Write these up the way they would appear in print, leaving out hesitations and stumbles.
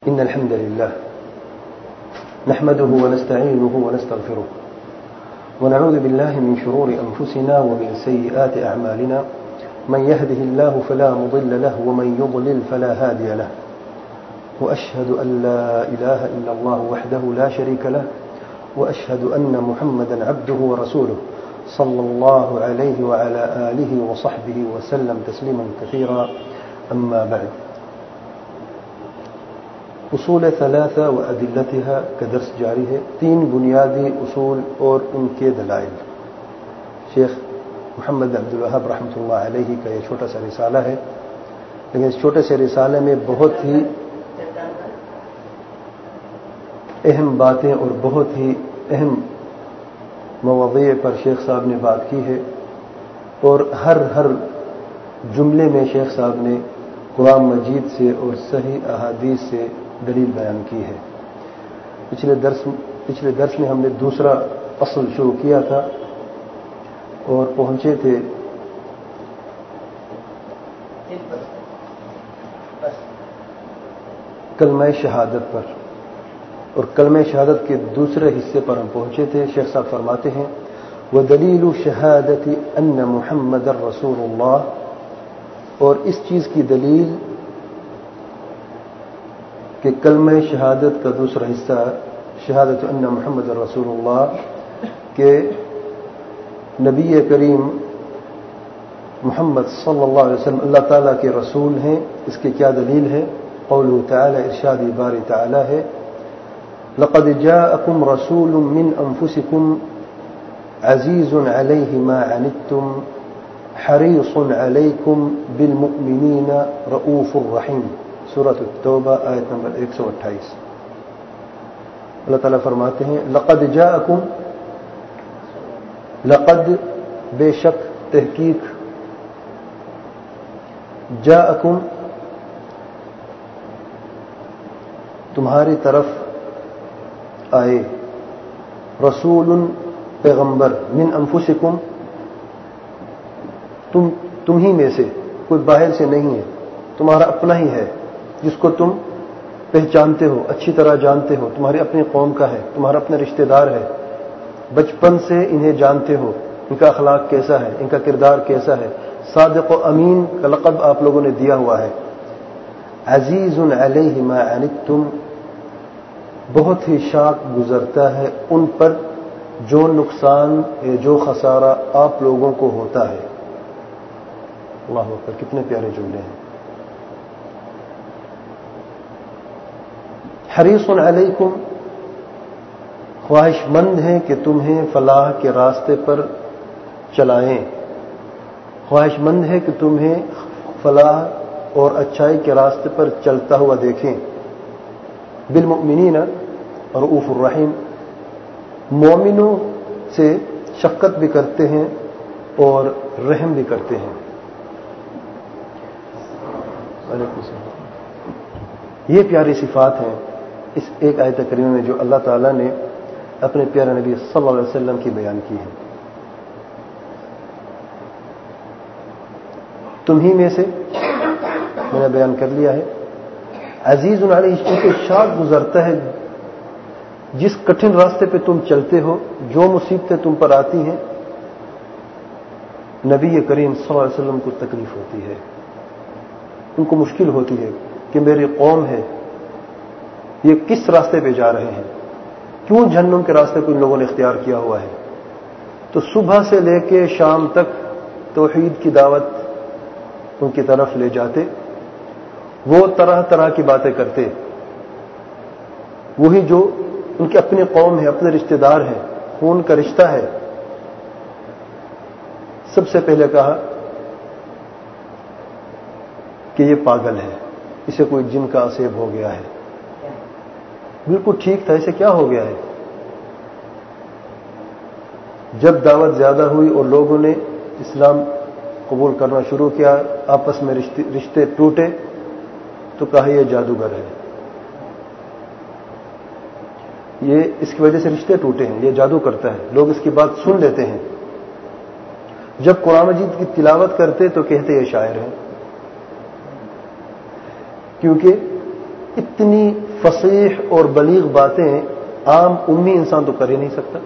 إن الحمد لله نحمده ونستعينه ونستغفره ونعوذ بالله من شرور أنفسنا ومن سيئات أعمالنا من يهده الله فلا مضل له ومن يضلل فلا هادي له وأشهد أن لا إله إلا الله وحده لا شريك له وأشهد أن محمدا عبده ورسوله صلى الله عليه وعلى آله وصحبه وسلم تسليما كثيرا أما بعد اصول ثلاثہ و ادلتها کا درس جاری ہے. 3 بنیادی اصول اور ان کے دلائل. شیخ محمد عبد الوہاب رحمۃ اللہ علیہ کا یہ چھوٹا سا رسالہ ہے، لیکن اس چھوٹے سے رسالے میں بہت ہی اہم باتیں اور بہت ہی اہم مواضیع پر شیخ صاحب نے بات کی ہے، اور ہر جملے میں شیخ صاحب نے قرآن مجید سے اور صحیح احادیث سے دلیل بیان کی ہے. پچھلے درس میں ہم نے دوسرا اصل شروع کیا تھا اور پہنچے تھے کلمہ شہادت پر، اور کلمہ شہادت کے دوسرے حصے پر ہم پہنچے تھے. شیخ صاحب فرماتے ہیں وَدَلِيلُ شَهَادَةِ أَنَّ مُحَمَّدًا رَسُولُ اللَّهِ، اور اس چیز کی دلیل کہ کلمہ شہادت کا دوسرا حصہ شہادت ان محمد رسول اللہ کہ نبی کریم محمد صلی اللہ علیہ وسلم اللہ تعالیٰ کے رسول ہیں. اس کی کیا دلیل ہے؟ قوله تعالی، ارشاد باری تعالی ہے لقد جاءکم رسول من انفسکم عزیز علیہ ما عنتم حریص علیکم بالمؤمنین رؤوف الرحیم. سورۃ التوبہ آیت نمبر 128. اللہ تعالیٰ فرماتے ہیں لقد جاءکم، لقد بے شک تحقیق، جاءکم تمہاری طرف آئے، رسول پیغمبر، من انفسکم تم ہی میں سے، کوئی باہر سے نہیں ہے، تمہارا اپنا ہی ہے جس کو تم پہچانتے ہو، اچھی طرح جانتے ہو، تمہاری اپنی قوم کا ہے، تمہارا اپنا رشتہ دار ہے، بچپن سے انہیں جانتے ہو، ان کا اخلاق کیسا ہے، ان کا کردار کیسا ہے. صادق و امین کا لقب آپ لوگوں نے دیا ہوا ہے. عزیز علیہ ما عنتم، بہت ہی شاق گزرتا ہے ان پر جو نقصان جو خسارہ آپ لوگوں کو ہوتا ہے. اللہ اکبر، کتنے پیارے جملے ہیں. حریص علیکم، خواہش مند ہیں کہ تمہیں فلاح کے راستے پر چلائیں، خواہش مند ہے کہ تمہیں فلاح اور اچھائی کے راستے پر چلتا ہوا دیکھیں. بالمؤمنین رؤوف الرحیم، مومنوں سے شفقت بھی کرتے ہیں اور رحم بھی کرتے ہیں. یہ پیاری صفات ہیں اس ایک آیت کریمہ میں جو اللہ تعالیٰ نے اپنے پیارے نبی صلی اللہ علیہ وسلم کی بیان کی ہے. تم ہی میں سے میں نے بیان کر لیا ہے. عزیز علیہ، کیونکہ شاق گزرتا ہے جس کٹھن راستے پہ تم چلتے ہو، جو مصیبتیں تم پر آتی ہیں، نبی کریم صلی اللہ علیہ وسلم کو تکلیف ہوتی ہے، ان کو مشکل ہوتی ہے کہ میری قوم ہے، یہ کس راستے پہ جا رہے ہیں، کیوں جہنم کے راستے کو ان لوگوں نے اختیار کیا ہوا ہے. تو صبح سے لے کے شام تک توحید کی دعوت ان کی طرف لے جاتے، وہ طرح طرح کی باتیں کرتے، وہی جو ان کی اپنی قوم ہے، اپنے رشتہ دار ہیں، خون کا رشتہ ہے. سب سے پہلے کہا کہ یہ پاگل ہے، اسے کوئی جن کا عصیب ہو گیا ہے. بالکل ٹھیک تھا، اسے کیا ہو گیا ہے؟ جب دعوت زیادہ ہوئی اور لوگوں نے اسلام قبول کرنا شروع کیا، آپس میں رشتے ٹوٹے، تو کہا یہ جادوگر ہے، یہ اس کی وجہ سے رشتے ٹوٹے ہیں، یہ جادو کرتا ہے. لوگ اس کی بات سن لیتے ہیں. جب قرآن مجید کی تلاوت کرتے تو کہتے یہ شاعر ہیں، کیونکہ اتنی فصیح اور بلیغ باتیں عام امی انسان تو کر ہی نہیں سکتا.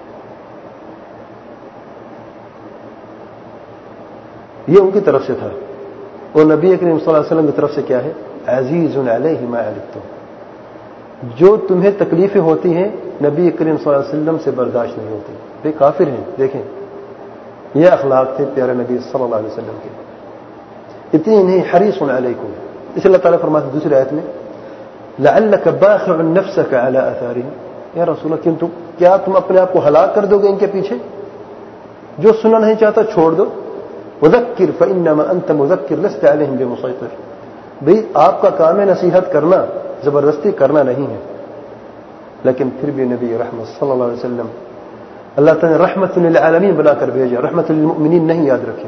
یہ ان کی طرف سے تھا. اور نبی کریم صلی اللہ علیہ وسلم کی طرف سے کیا ہے؟ عزیز علیہ ما عنتم. جو تمہیں تکلیفیں ہوتی ہیں نبی کریم صلی اللہ علیہ وسلم سے برداشت نہیں ہوتی. یہ کافر ہیں. دیکھیں یہ اخلاق تھے پیارے نبی صلی اللہ علیہ وسلم کے. اتنی نہیں حریص علیکم. اس اللہ تعالیٰ فرماتے دوسری آیت میں لعلک باخع نفسک علی آثارہم. یا رسول اللہ کیا تم اپنے آپ کو ہلاک کر دو گے ان کے پیچھے؟ جو سننا نہیں چاہتا چھوڑ دو. وذکر فانما انت مذکر لست علیہم بمسیطر. بھئی آپ کا کام ہے نصیحت کرنا، زبردستی کرنا نہیں ہے. لیکن پھر بھی نبی رحمت صلی اللہ علیہ وسلم اللہ تعالیٰ نے رحمت للعالمین بنا کر بھیجا. رحمت للمؤمنین نہیں، یاد رکھیں،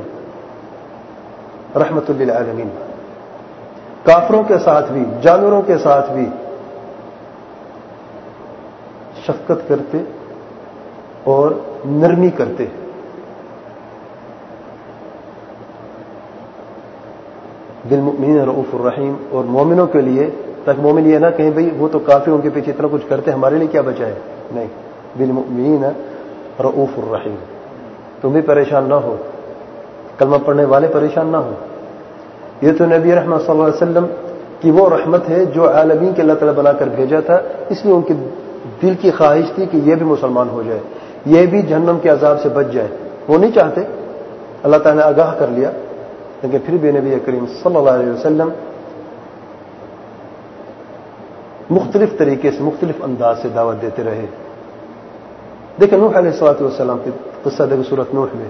رحمت للعالمین. کافروں کے ساتھ بھی، جانوروں کے ساتھ بھی شفقت کرتے اور نرمی کرتے. بالمؤمنین رؤوف الرحیم. اور مومنوں کے لیے، تاکہ مومن یہ نہ کہیں بھئی وہ تو کافروں کے پیچھے اتنا کچھ کرتے ہمارے لیے کیا بچا ہے. نہیں، بالمؤمنین رؤوف الرحیم. تم بھی پریشان نہ ہو، کلمہ پڑھنے والے پریشان نہ ہو. یہ تو نبی رحمت صلی اللہ علیہ وسلم کی وہ رحمت ہے جو عالمین کے اللہ تعالیٰ بنا کر بھیجا تھا. اس لیے ان کے دل کی خواہش تھی کہ یہ بھی مسلمان ہو جائے، یہ بھی جہنم کے عذاب سے بچ جائے. وہ نہیں چاہتے، اللہ تعالیٰ نے آگاہ کر لیا. لیکن پھر بھی نبی کریم صلی اللہ علیہ وسلم مختلف طریقے سے، مختلف انداز سے دعوت دیتے رہے. دیکھیں نوح علیہ الصلوۃ والسلام کی قصہ دیکھیں سورۃ نوح میں.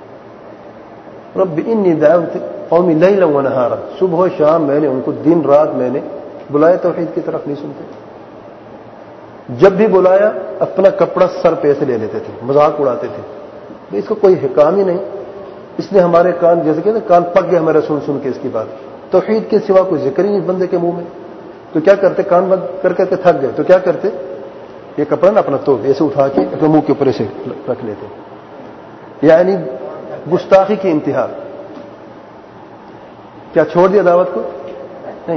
رب انی دعوت قومی لیلا ونہارا. صبح و شام میں نے ان کو، دن رات میں نے بلایا، توحید کی طرف نہیں سنتے. جب بھی بلایا اپنا کپڑا سر پہ سے لے لیتے تھے، مذاق اڑاتے تھے. اس کو کوئی حکام ہی نہیں. اس نے ہمارے کان، جیسے کہ کان پک گئے ہمارے سن کے اس کی بات. توحید کے سوا کوئی ذکر ہی نہیں بندے کے منہ میں. تو کیا کرتے؟ کان بند کر کے تھک گئے تو کیا کرتے؟ یہ کپڑا نا اپنا تو ایسے اٹھا کے اپنے منہ کے اوپر ایسے رکھ لیتے. یعنی گستاخی کی انتہا. کیا چھوڑ دیا دعوت کو؟ نہیں.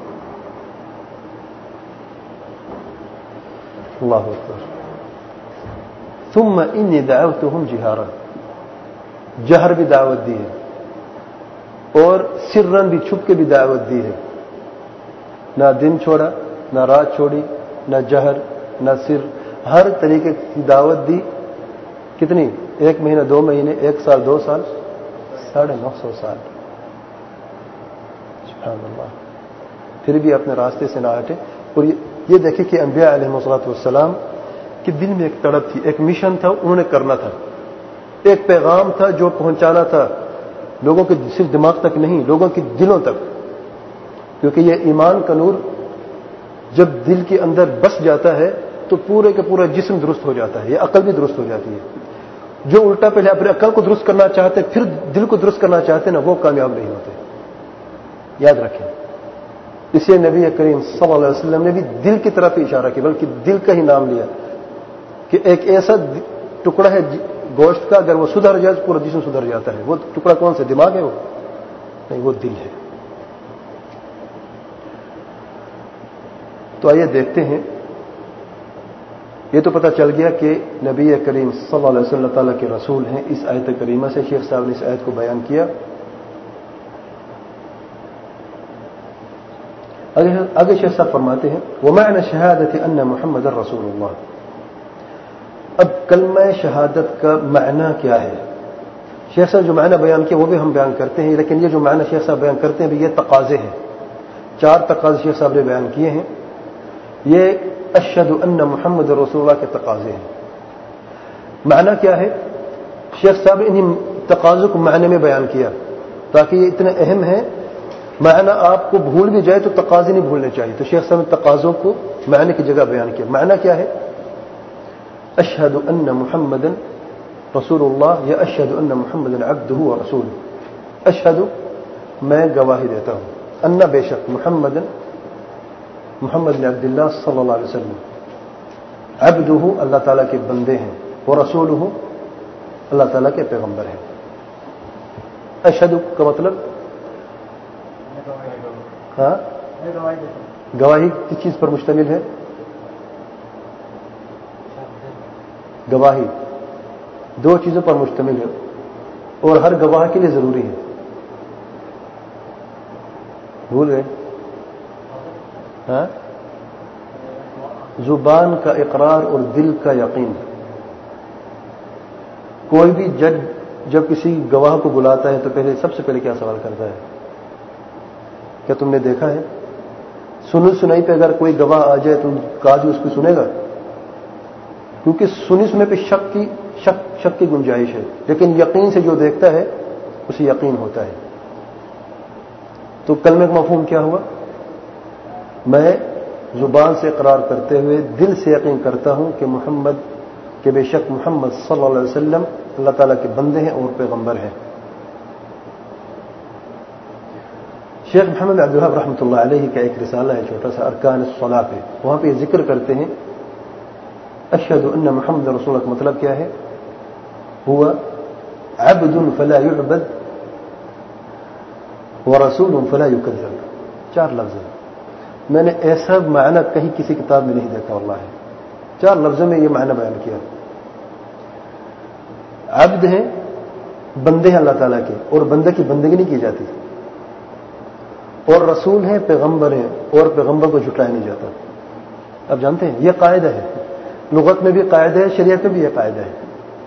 اللہ اکبر. ثم انی دعوتهم جہارا. جہر بھی دعوت دی ہے اور سرن بھی، چھپ کے بھی دعوت دی ہے. نہ دن چھوڑا، نہ رات چھوڑی، نہ جہر، نہ سر. ہر طریقے کی دعوت دی. کتنی؟ 1 مہینہ، 2 مہینے، 1 سال، 2 سال، 950 سال. سبحان اللہ. پھر بھی اپنے راستے سے نہ ہٹے. اور یہ دیکھیں کہ انبیاء علیہ الصلوۃ والسلام کے دل میں ایک تڑپ تھی، ایک مشن تھا، انہوں نے کرنا تھا. ایک پیغام تھا جو پہنچانا تھا لوگوں کے صرف دماغ تک نہیں، لوگوں کے دلوں تک. کیونکہ یہ ایمان کا نور جب دل کے اندر بس جاتا ہے تو پورے کا پورا جسم درست ہو جاتا ہے. یہ عقل بھی درست ہو جاتی ہے. جو الٹا پہلے اپنے عقل کو درست کرنا چاہتے پھر دل کو درست کرنا چاہتے نا، وہ کامیاب نہیں ہوتے. یاد رکھیں. اس لیے نبی کریم صلی اللہ علیہ وسلم نے بھی دل کی طرف اشارہ کیا، بلکہ دل کا ہی نام لیا کہ ایک ایسا ٹکڑا ہے گوشت کا، اگر وہ سدھر جائے تو پورا جسم سدھر جاتا ہے. وہ ٹکڑا کون سے؟ دماغ ہے وہ؟ نہیں، وہ دل ہے. تو آئیے دیکھتے ہیں. یہ تو پتہ چل گیا کہ نبی کریم صلی اللہ علیہ وسلم اللہ تعالیٰ کے رسول ہیں. اس آیت کریمہ سے شیخ صاحب نے اس آیت کو بیان کیا. آگے شیخ صاحب فرماتے ہیں وَمَعْنَ شَهَادَةِ أَنَّ مُحَمَّدَ رَسُولُ اللَّهِ. اب کلمہ شہادت کا معنی کیا ہے؟ شیخ صاحب جو معنی بیان کیا وہ بھی ہم بیان کرتے ہیں، لیکن یہ جو معنی شیخ صاحب بیان کرتے ہیں یہ تقاضے ہیں. 4 تقاضے شیخ صاحب نے بیان کیے ہیں. یہ اشہد ان محمد رسول اللہ کے تقاضے ہیں. معنی کیا ہے؟ شیخ صاحب انہی تقاضوں کو معنی میں بیان کیا تاکہ یہ اتنے اہم ہیں. معنی آپ کو بھول بھی جائے تو تقاضے نہیں بھولنے چاہیے. تو شیخ صاحب نے تقاضوں کو معنی کی جگہ بیان کیا. معنی کیا ہے؟ اشہد ان محمد رسول اللہ یا اشہد ان محمد عبدہ ورسولہ. اشہد میں گواہی دیتا ہوں، ان بے شک محمد بن عبداللہ صلی اللہ علیہ وسلم، عبدہ اللہ تعالیٰ کے بندے ہیں، ورسولہ اللہ تعالیٰ کے پیغمبر ہیں. اشہد کا مطلب گواہی کس چیز پر مشتمل ہے؟ گواہی دو چیزوں پر مشتمل ہے اور ہر گواہ کے لیے ضروری ہے. بھول گئے؟ ہاں؟ زبان کا اقرار اور دل کا یقین. کوئی بھی جج جب کسی گواہ کو بلاتا ہے تو سب سے پہلے کیا سوال کرتا ہے؟ کیا تم نے دیکھا ہے؟ سنی سنائی پہ اگر کوئی گواہ آ جائے تو قاضی اس کو سنے گا، کیونکہ سنی سنے پہ شک کی گنجائش ہے، لیکن یقین سے جو دیکھتا ہے اسے یقین ہوتا ہے. تو کلمہ کا مفہوم کیا ہوا؟ میں زبان سے اقرار کرتے ہوئے دل سے یقین کرتا ہوں کہ بے شک محمد صلی اللہ علیہ وسلم اللہ تعالیٰ کے بندے ہیں اور پیغمبر ہیں. شیخ محمد عبد الوہاب رحمۃ اللہ علیہ کا ایک رسالہ ہے چھوٹا سا، ارکان الصلاۃ پہ، وہاں پہ ذکر کرتے ہیں اشہد ان محمد رسول اللہ کا مطلب کیا ہے؟ ہوا عبد فلا يعبد ورسول فلا يكذب. 4 لفظ ہیں. میں نے ایسا معنی کہیں کسی کتاب میں نہیں دیکھا واللہ. 4 لفظوں میں یہ معنی بیان کیا. عبد ہیں، بندے ہیں اللہ تعالیٰ کے، اور بندے کی بندگی نہیں کی جاتی. اور رسول ہیں، پیغمبر ہیں، اور پیغمبر کو جھٹلایا نہیں جاتا. آپ جانتے ہیں یہ قاعدہ ہے، لغت میں بھی قاعدہ ہے، شریعت میں بھی یہ قاعدہ ہے.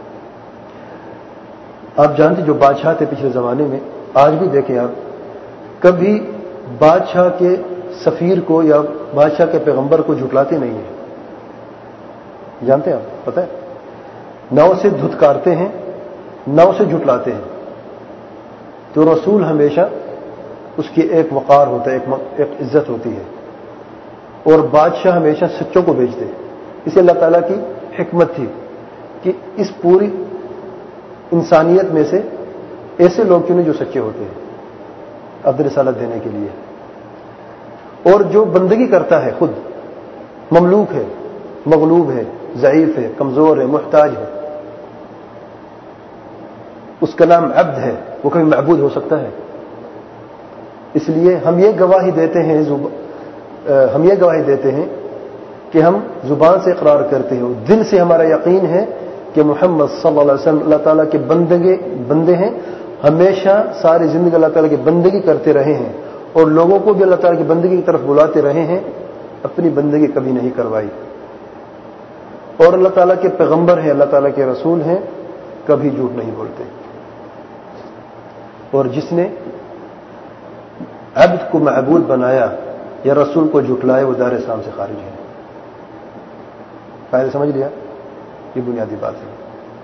آپ جانتے جو بادشاہ تھے پچھلے زمانے میں، آج بھی دیکھیں آپ، کبھی بادشاہ کے سفیر کو یا بادشاہ کے پیغمبر کو جھٹلاتے نہیں ہیں. جانتے ہیں آپ؟ پتہ ہے، نہ اسے دھتکارتے ہیں نہ اسے جھٹلاتے ہیں. تو رسول ہمیشہ اس کی ایک وقار ہوتا ہے، ایک عزت ہوتی ہے، اور بادشاہ ہمیشہ سچوں کو بھیجتے. اسے اللہ تعالیٰ کی حکمت تھی کہ اس پوری انسانیت میں سے ایسے لوگ چنے جو سچے ہوتے ہیں عبد رسالت دینے کے لیے. اور جو بندگی کرتا ہے خود مملوک ہے، مغلوب ہے، ضعیف ہے، کمزور ہے، محتاج ہے، اس کا نام عبد ہے، وہ کبھی معبود ہو سکتا ہے. اس لیے ہم یہ گواہی دیتے ہیں کہ ہم زبان سے اقرار کرتے ہیں، دل سے ہمارا یقین ہے کہ محمد صلی اللہ علیہ وسلم اللہ تعالیٰ کے بندے ہیں، ہمیشہ ساری زندگی اللہ تعالیٰ کی بندگی کرتے رہے ہیں، اور لوگوں کو بھی اللہ تعالیٰ کی بندگی کی طرف بلاتے رہے ہیں، اپنی بندگی کبھی نہیں کروائی. اور اللہ تعالیٰ کے پیغمبر ہیں، اللہ تعالیٰ کے رسول ہیں، کبھی جھوٹ نہیں بولتے. اور جس نے عبد کو معبود بنایا یا رسول کو جھٹلایا وہ دار اسلام سے خارج ہے. قاعدہ سمجھ لیا؟ یہ بنیادی بات ہے.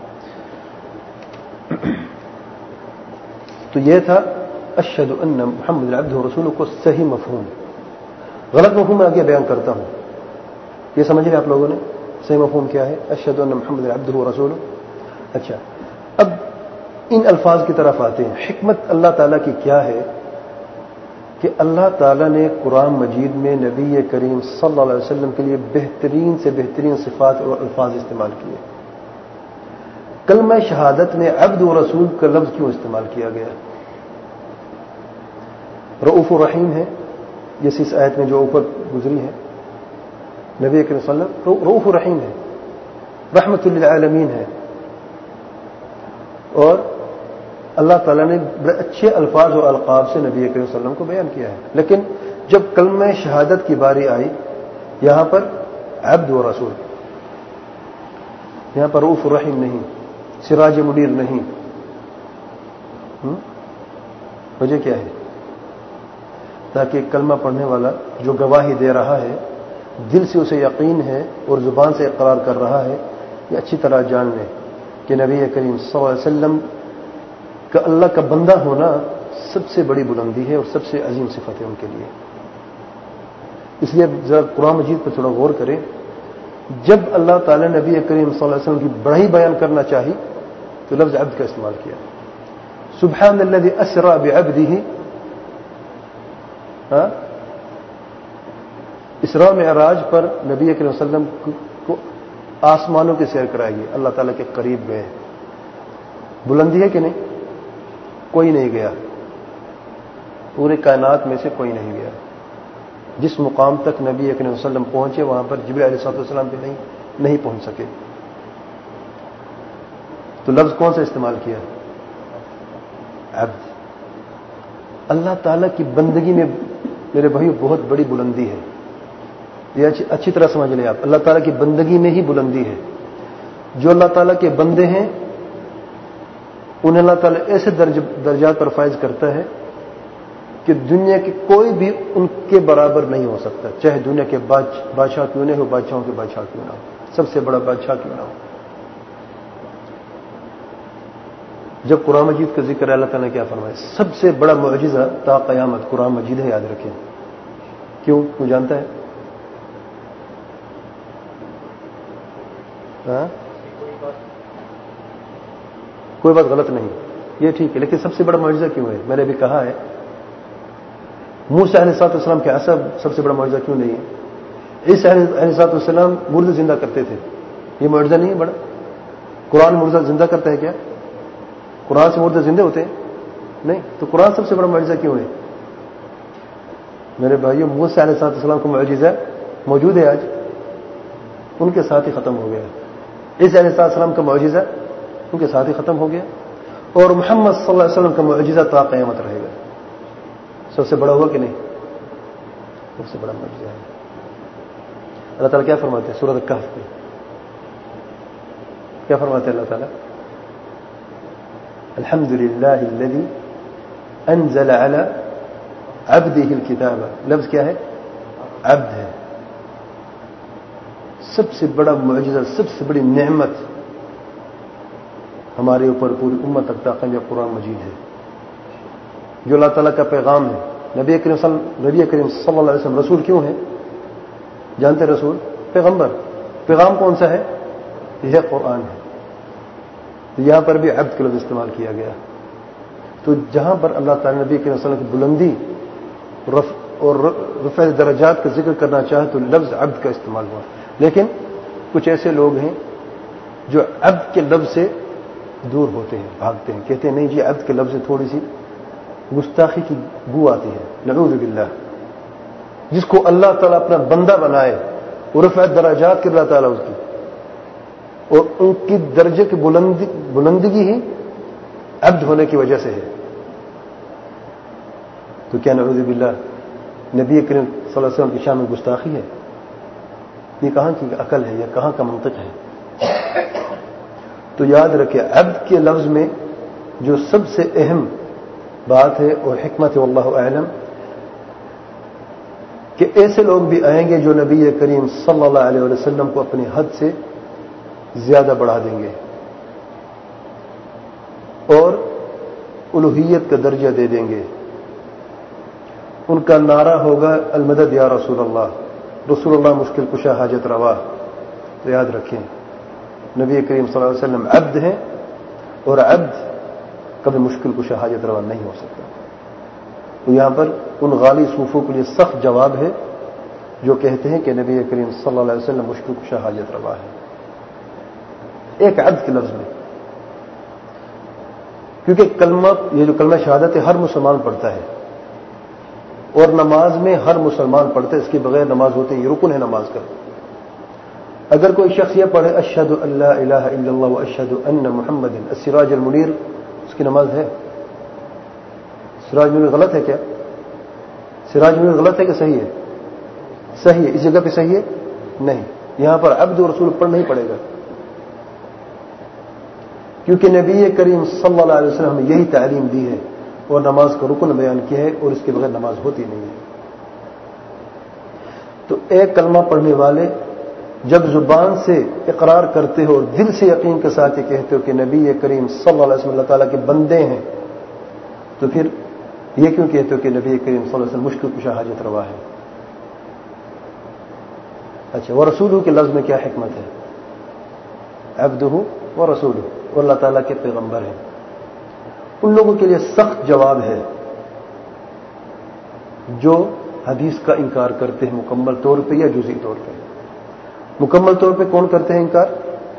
تو یہ تھا اشہد ان محمد عبدہ ورسولہ کو صحیح مفہوم. غلط مفہوم میں آگے بیان کرتا ہوں. یہ سمجھ لیں آپ لوگوں نے صحیح مفہوم کیا ہے؟ اشہد ان محمد عبدہ ورسولہ. اچھا، اب ان الفاظ کی طرف آتے ہیں. حکمت اللہ تعالیٰ کی کیا ہے کہ اللہ تعالیٰ نے قرآن مجید میں نبی کریم صلی اللہ علیہ وسلم کے لیے بہترین سے بہترین صفات اور الفاظ استعمال کیے. کلمہ شہادت میں عبد و رسول کا لفظ کیوں استعمال کیا گیا؟ رؤوف الرحیم ہے، جیسے اس آیت میں جو اوپر گزری ہے، نبی کریم صلی اللہ علیہ وسلم رؤوف الرحیم ہے، رحمت للعالمین ہے. اور اللہ تعالیٰ نے بڑے اچھے الفاظ و القاب سے نبی کریم صلی اللہ علیہ وسلم کو بیان کیا ہے. لیکن جب کلمہ شہادت کی باری آئی، یہاں پر عبد و رسول، یہاں پر رؤوف الرحیم نہیں، سراج منیر نہیں. وجہ کیا ہے؟ تاکہ کلمہ پڑھنے والا جو گواہی دے رہا ہے، دل سے اسے یقین ہے اور زبان سے اقرار کر رہا ہے، یہ اچھی طرح جان لے کہ نبی کریم صلی اللہ علیہ وسلم کا اللہ کا بندہ ہونا سب سے بڑی بلندی ہے اور سب سے عظیم صفت ہے ان کے لیے. اس لیے ذرا قرآن مجید پر تھوڑا غور کریں. جب اللہ تعالیٰ نبی کریم صلی اللہ علیہ وسلم کی بڑائی بیان کرنا چاہی تو لفظ عبد کا استعمال کیا. سبحان الذی اسری بعبدہ. اسراء معراج پر نبی کریم صلی اللہ علیہ وسلم کو آسمانوں کی سیر کرائی گئی، اللہ تعالیٰ کے قریب گئے. بلندی ہے کہ نہیں؟ کوئی نہیں گیا، پورے کائنات میں سے کوئی نہیں گیا. جس مقام تک نبی اکرم صلی اللہ علیہ وسلم پہنچے وہاں پر جبرائیل علیہ السلام بھی نہیں پہنچ سکے. تو لفظ کون سا استعمال کیا؟ عبد. اللہ تعالیٰ کی بندگی میں میرے بھائیو بہت بڑی بلندی ہے. یہ اچھی طرح سمجھ لیں آپ. اللہ تعالیٰ کی بندگی میں ہی بلندی ہے. جو اللہ تعالیٰ کے بندے ہیں انہیں اللہ تعالیٰ ایسے درجات پر فائز کرتا ہے کہ دنیا کے کوئی بھی ان کے برابر نہیں ہو سکتا، چاہے دنیا کے بادشاہ کیوں نہ ہو، بادشاہوں کے بادشاہ کیوں نہ ہو، سب سے بڑا بادشاہ کیوں نہ ہو. جب قرآن مجید کا ذکر ہے اللہ تعالیٰ نے کیا فرمایا؟ سب سے بڑا معجزہ تا قیامت قرآن مجید ہے، یاد رکھیں. کیوں جانتا ہے؟ کوئی بات غلط نہیں، یہ ٹھیک ہے، لیکن سب سے بڑا معجزہ کیوں ہے؟ میں نے بھی کہا ہے موسیٰ علیہ السلام کے عصا سب سے بڑا معجزہ کیوں نہیں ہے؟ عیسیٰ علیہ السلام مردے زندہ کرتے تھے، یہ معجزہ نہیں ہے بڑا؟ قرآن مردہ زندہ کرتا ہے کیا؟ قرآن سے مردے زندے ہوتے ہیں؟ نہیں. تو قرآن سب سے بڑا معجزہ کیوں ہے؟ میرے بھائیو موسیٰ علیہ السلام کا معجزہ موجود ہے آج، ان کے ساتھ ہی ختم ہو گیا. عیسیٰ علیہ السلام کا معجزہ ان کے ساتھ ہی ختم ہو گیا، اور محمد صلی اللہ علیہ وسلم کا معجزہ تا قیامت رہے گا. سب سے بڑا ہوا کہ نہیں؟ سب سے بڑا معجزہ ہے. اللہ تعالیٰ کیا فرماتے ہیں سورۃ الکہف میں؟ کیا فرماتے ہیں اللہ تعالیٰ؟ الحمد للہ الذی انزل علی عبدہ الکتاب. لفظ کیا ہے؟ عبد ہے. سب سے بڑا معجزہ، سب سے بڑی نعمت ہمارے اوپر پوری امت تک طاقت جو قرآن مجید ہے، جو اللہ تعالیٰ کا پیغام ہے. نبی کریم صلی اللہ علیہ وسلم رسول کیوں ہے؟ جانتے رسول؟ پیغمبر. پیغام کون سا ہے؟ یہ قرآن ہے. یہاں پر بھی عبد کا لفظ استعمال کیا گیا. تو جہاں پر اللہ تعالیٰ نبی کریم صلی اللہ علیہ وسلم کی بلندی اور رفع درجات کا ذکر کرنا چاہے تو لفظ عبد کا استعمال ہوا. لیکن کچھ ایسے لوگ ہیں جو عبد کے لفظ سے دور ہوتے ہیں، بھاگتے ہیں، کہتے ہیں نہیں جی عبد کے لفظ سے تھوڑی سی گستاخی کی بو آتی ہے. نعوذ باللہ. جس کو اللہ تعالیٰ اپنا بندہ بنائے اور رفعت درجات کے اللہ تعالیٰ اس کی، اور ان کی درجے کی بلندگی ہی عبد ہونے کی وجہ سے ہے. تو کیا نعوذ باللہ نبی کریم صلی اللہ علیہ وسلم کی شان میں گستاخی ہے؟ یہ کہاں کی عقل ہے؟ یہ کہاں کا منطق ہے؟ تو یاد رکھیں عبد کے لفظ میں جو سب سے اہم بات ہے اور حکمت ہے واللہ اعلم کہ ایسے لوگ بھی آئیں گے جو نبی کریم صلی اللہ علیہ وسلم کو اپنی حد سے زیادہ بڑھا دیں گے اور الوہیت کا درجہ دے دیں گے. ان کا نعرہ ہوگا المدد یا رسول اللہ، رسول اللہ مشکل کشا حاجت روا. تو یاد رکھیں نبی کریم صلی اللہ علیہ وسلم عبد ہیں، اور عبد کبھی مشکل کشا حاجت روا نہیں ہو سکتا. تو یہاں پر ان غالی صوفوں کے لیے سخت جواب ہے جو کہتے ہیں کہ نبی کریم صلی اللہ علیہ وسلم مشکل کشا حاجت روا ہے ایک عبد کے لفظ میں. کیونکہ کلمہ، یہ جو کلمہ شہادت ہے ہر مسلمان پڑھتا ہے، اور نماز میں ہر مسلمان پڑھتا ہے، اس کے بغیر نماز ہوتی ہے، یہ رکن ہے نماز کا. اگر کوئی شخص یہ پڑھے اشہد ان لا الہ الا اللہ واشہد ان محمد السراج المنیر، اس کی نماز ہے. سراج منیر غلط ہے کیا؟ سراج منیر غلط ہے کہ صحیح ہے؟ صحیح ہے. اس جگہ پہ صحیح ہے؟ نہیں. یہاں پر عبد و رسول پڑھنا ہی پڑے گا، کیونکہ نبی کریم صلی اللہ علیہ وسلم نے یہی تعلیم دی ہے اور نماز کا رکن بیان کیا ہے، اور اس کے بغیر نماز ہوتی نہیں ہے. تو ایک کلمہ پڑھنے والے جب زبان سے اقرار کرتے ہو اور دل سے یقین کے ساتھ یہ کہتے ہو کہ نبی کریم صلی اللہ علیہ وسلم اللہ تعالیٰ کے بندے ہیں، تو پھر یہ کیوں کہتے ہو کہ نبی کریم صلی اللہ علیہ وسلم مشکل کشا حاجت روا ہے؟ اچھا، وہ رسولہ کے لفظ میں کیا حکمت ہے؟ عبدہ و رسولہ، اور اللہ تعالیٰ کے پیغمبر ہیں. ان لوگوں کے لیے سخت جواب ہے جو حدیث کا انکار کرتے ہیں مکمل طور پہ یا جزئی طور پہ. مکمل طور پہ کون کرتے ہیں انکار؟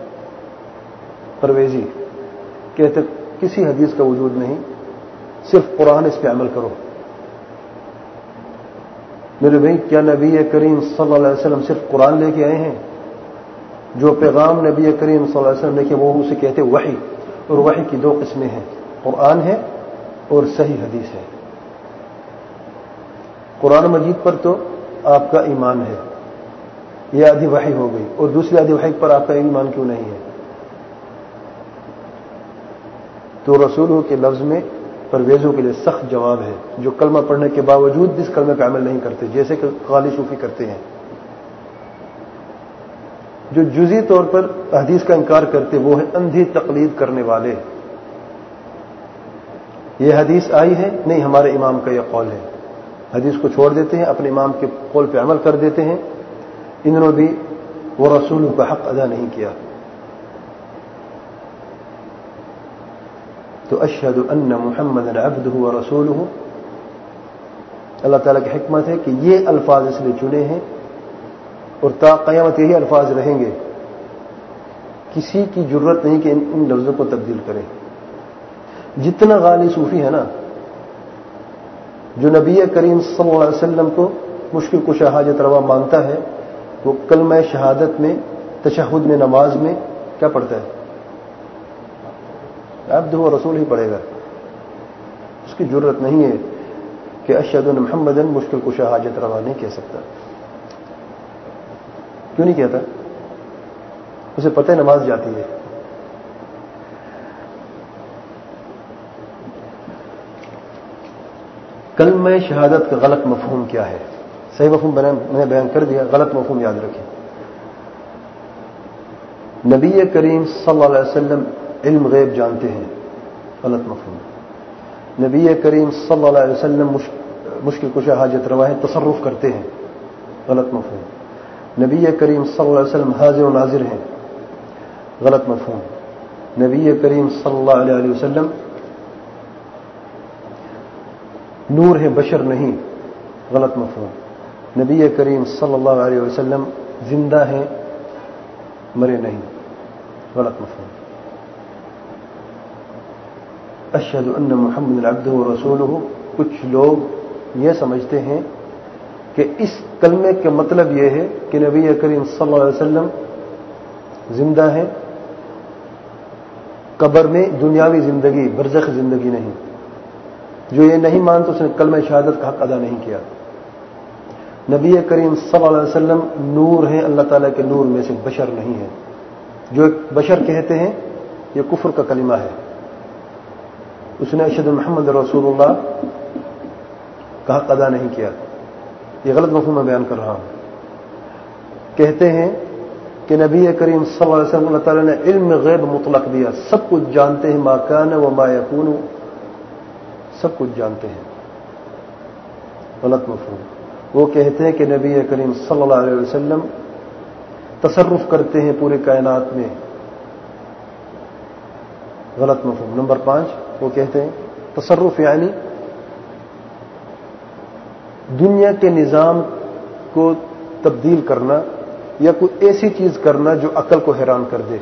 پرویزی کہتے کسی حدیث کا وجود نہیں، صرف قرآن اس پہ عمل کرو. میرے بھائی کیا نبی کریم صلی اللہ علیہ وسلم صرف قرآن لے کے آئے ہیں؟ جو پیغام نبی کریم صلی اللہ علیہ وسلم لے کے وہ اسے کہتے وحی، اور وحی کی دو قسمیں ہیں، قرآن ہے اور صحیح حدیث ہے۔ قرآن مجید پر تو آپ کا ایمان ہے، یہ آدھی وحی ہو گئی، اور دوسری آدھی وحی پر آپ کا ایمان کیوں نہیں ہے؟ تو رسولوں کے لفظ میں پرویزوں کے لیے سخت جواب ہے، جو کلمہ پڑھنے کے باوجود بھی اس کلمے کا عمل نہیں کرتے، جیسے کہ غالی صوفی کرتے ہیں، جو جزئی طور پر حدیث کا انکار کرتے وہ ہیں اندھی تقلید کرنے والے۔ یہ حدیث آئی ہے نہیں، ہمارے امام کا یہ قول ہے، حدیث کو چھوڑ دیتے ہیں، اپنے امام کے قول پہ عمل کر دیتے ہیں۔ انہوں نے بھی وہ رسولوں کا حق ادا نہیں کیا۔ تو اشہد ان محمد عبدہ ورسولہ، اللہ تعالیٰ کی حکمت ہے کہ یہ الفاظ اس لیے چنے ہیں اور تا قیامت یہی الفاظ رہیں گے، کسی کی جرت نہیں کہ ان لفظوں کو تبدیل کرے۔ جتنا غالی صوفی ہے نا، جو نبی کریم صلی اللہ علیہ وسلم کو مشکل کشا حاجت روا مانتا ہے، وہ کلمہ شہادت میں، تشہد میں، نماز میں کیا پڑھتا ہے؟ عبدہ و رسول ہی پڑھے گا۔ اس کی جرت نہیں ہے کہ اشہد ان محمدن مشکل کشا حاجت روا نہیں کہہ سکتا۔ کیوں نہیں کہتا؟ اسے پتہ ہے نماز جاتی ہے۔ کلمہ شہادت کا غلط مفہوم کیا ہے؟ صحیح مفہوم میں نے بیان کر دیا، غلط مفہوم یاد رکھیں۔ نبی کریم صلی اللہ علیہ وسلم علم غیب جانتے ہیں، غلط مفہوم۔ نبی کریم صلی اللہ علیہ وسلم مشکل کشا حاجت روا ہے، تصرف کرتے ہیں، غلط مفہوم۔ نبی کریم صلی اللہ علیہ وسلم حاضر و ناظر ہیں، غلط مفہوم۔ نبی کریم صلی اللہ علیہ وسلم نور ہے، بشر نہیں، غلط مفہوم۔ نبی کریم صلی اللہ علیہ وسلم زندہ ہیں، مرے نہیں، غلط مفہوم۔ اشہد ان محمد عبدہ و رسولہ، کچھ لوگ یہ سمجھتے ہیں کہ اس کلمے کا مطلب یہ ہے کہ نبی کریم صلی اللہ علیہ وسلم زندہ ہیں، قبر میں دنیاوی زندگی، برزخ زندگی نہیں۔ جو یہ نہیں مانتا اس نے کلمہ شہادت کا حق ادا نہیں کیا۔ نبی کریم صلی اللہ علیہ وسلم نور ہیں، اللہ تعالیٰ کے نور میں سے بشر نہیں ہے۔ جو ایک بشر کہتے ہیں یہ کفر کا کلمہ ہے، اس نے اشہد محمد رسول اللہ کا حق ادا نہیں کیا۔ یہ غلط مفہوم میں بیان کر رہا ہوں۔ کہتے ہیں کہ نبی کریم صلی اللہ علیہ وسلم اللہ تعالیٰ نے علم غیب مطلق دیا، سب کچھ جانتے ہیں، ما کان و ما یکون، سب کچھ جانتے ہیں، غلط مفہوم۔ وہ کہتے ہیں کہ نبی کریم صلی اللہ علیہ وسلم تصرف کرتے ہیں پورے کائنات میں، غلط مفہوم۔ نمبر 5، وہ کہتے ہیں تصرف یعنی دنیا کے نظام کو تبدیل کرنا یا کوئی ایسی چیز کرنا جو عقل کو حیران کر دے۔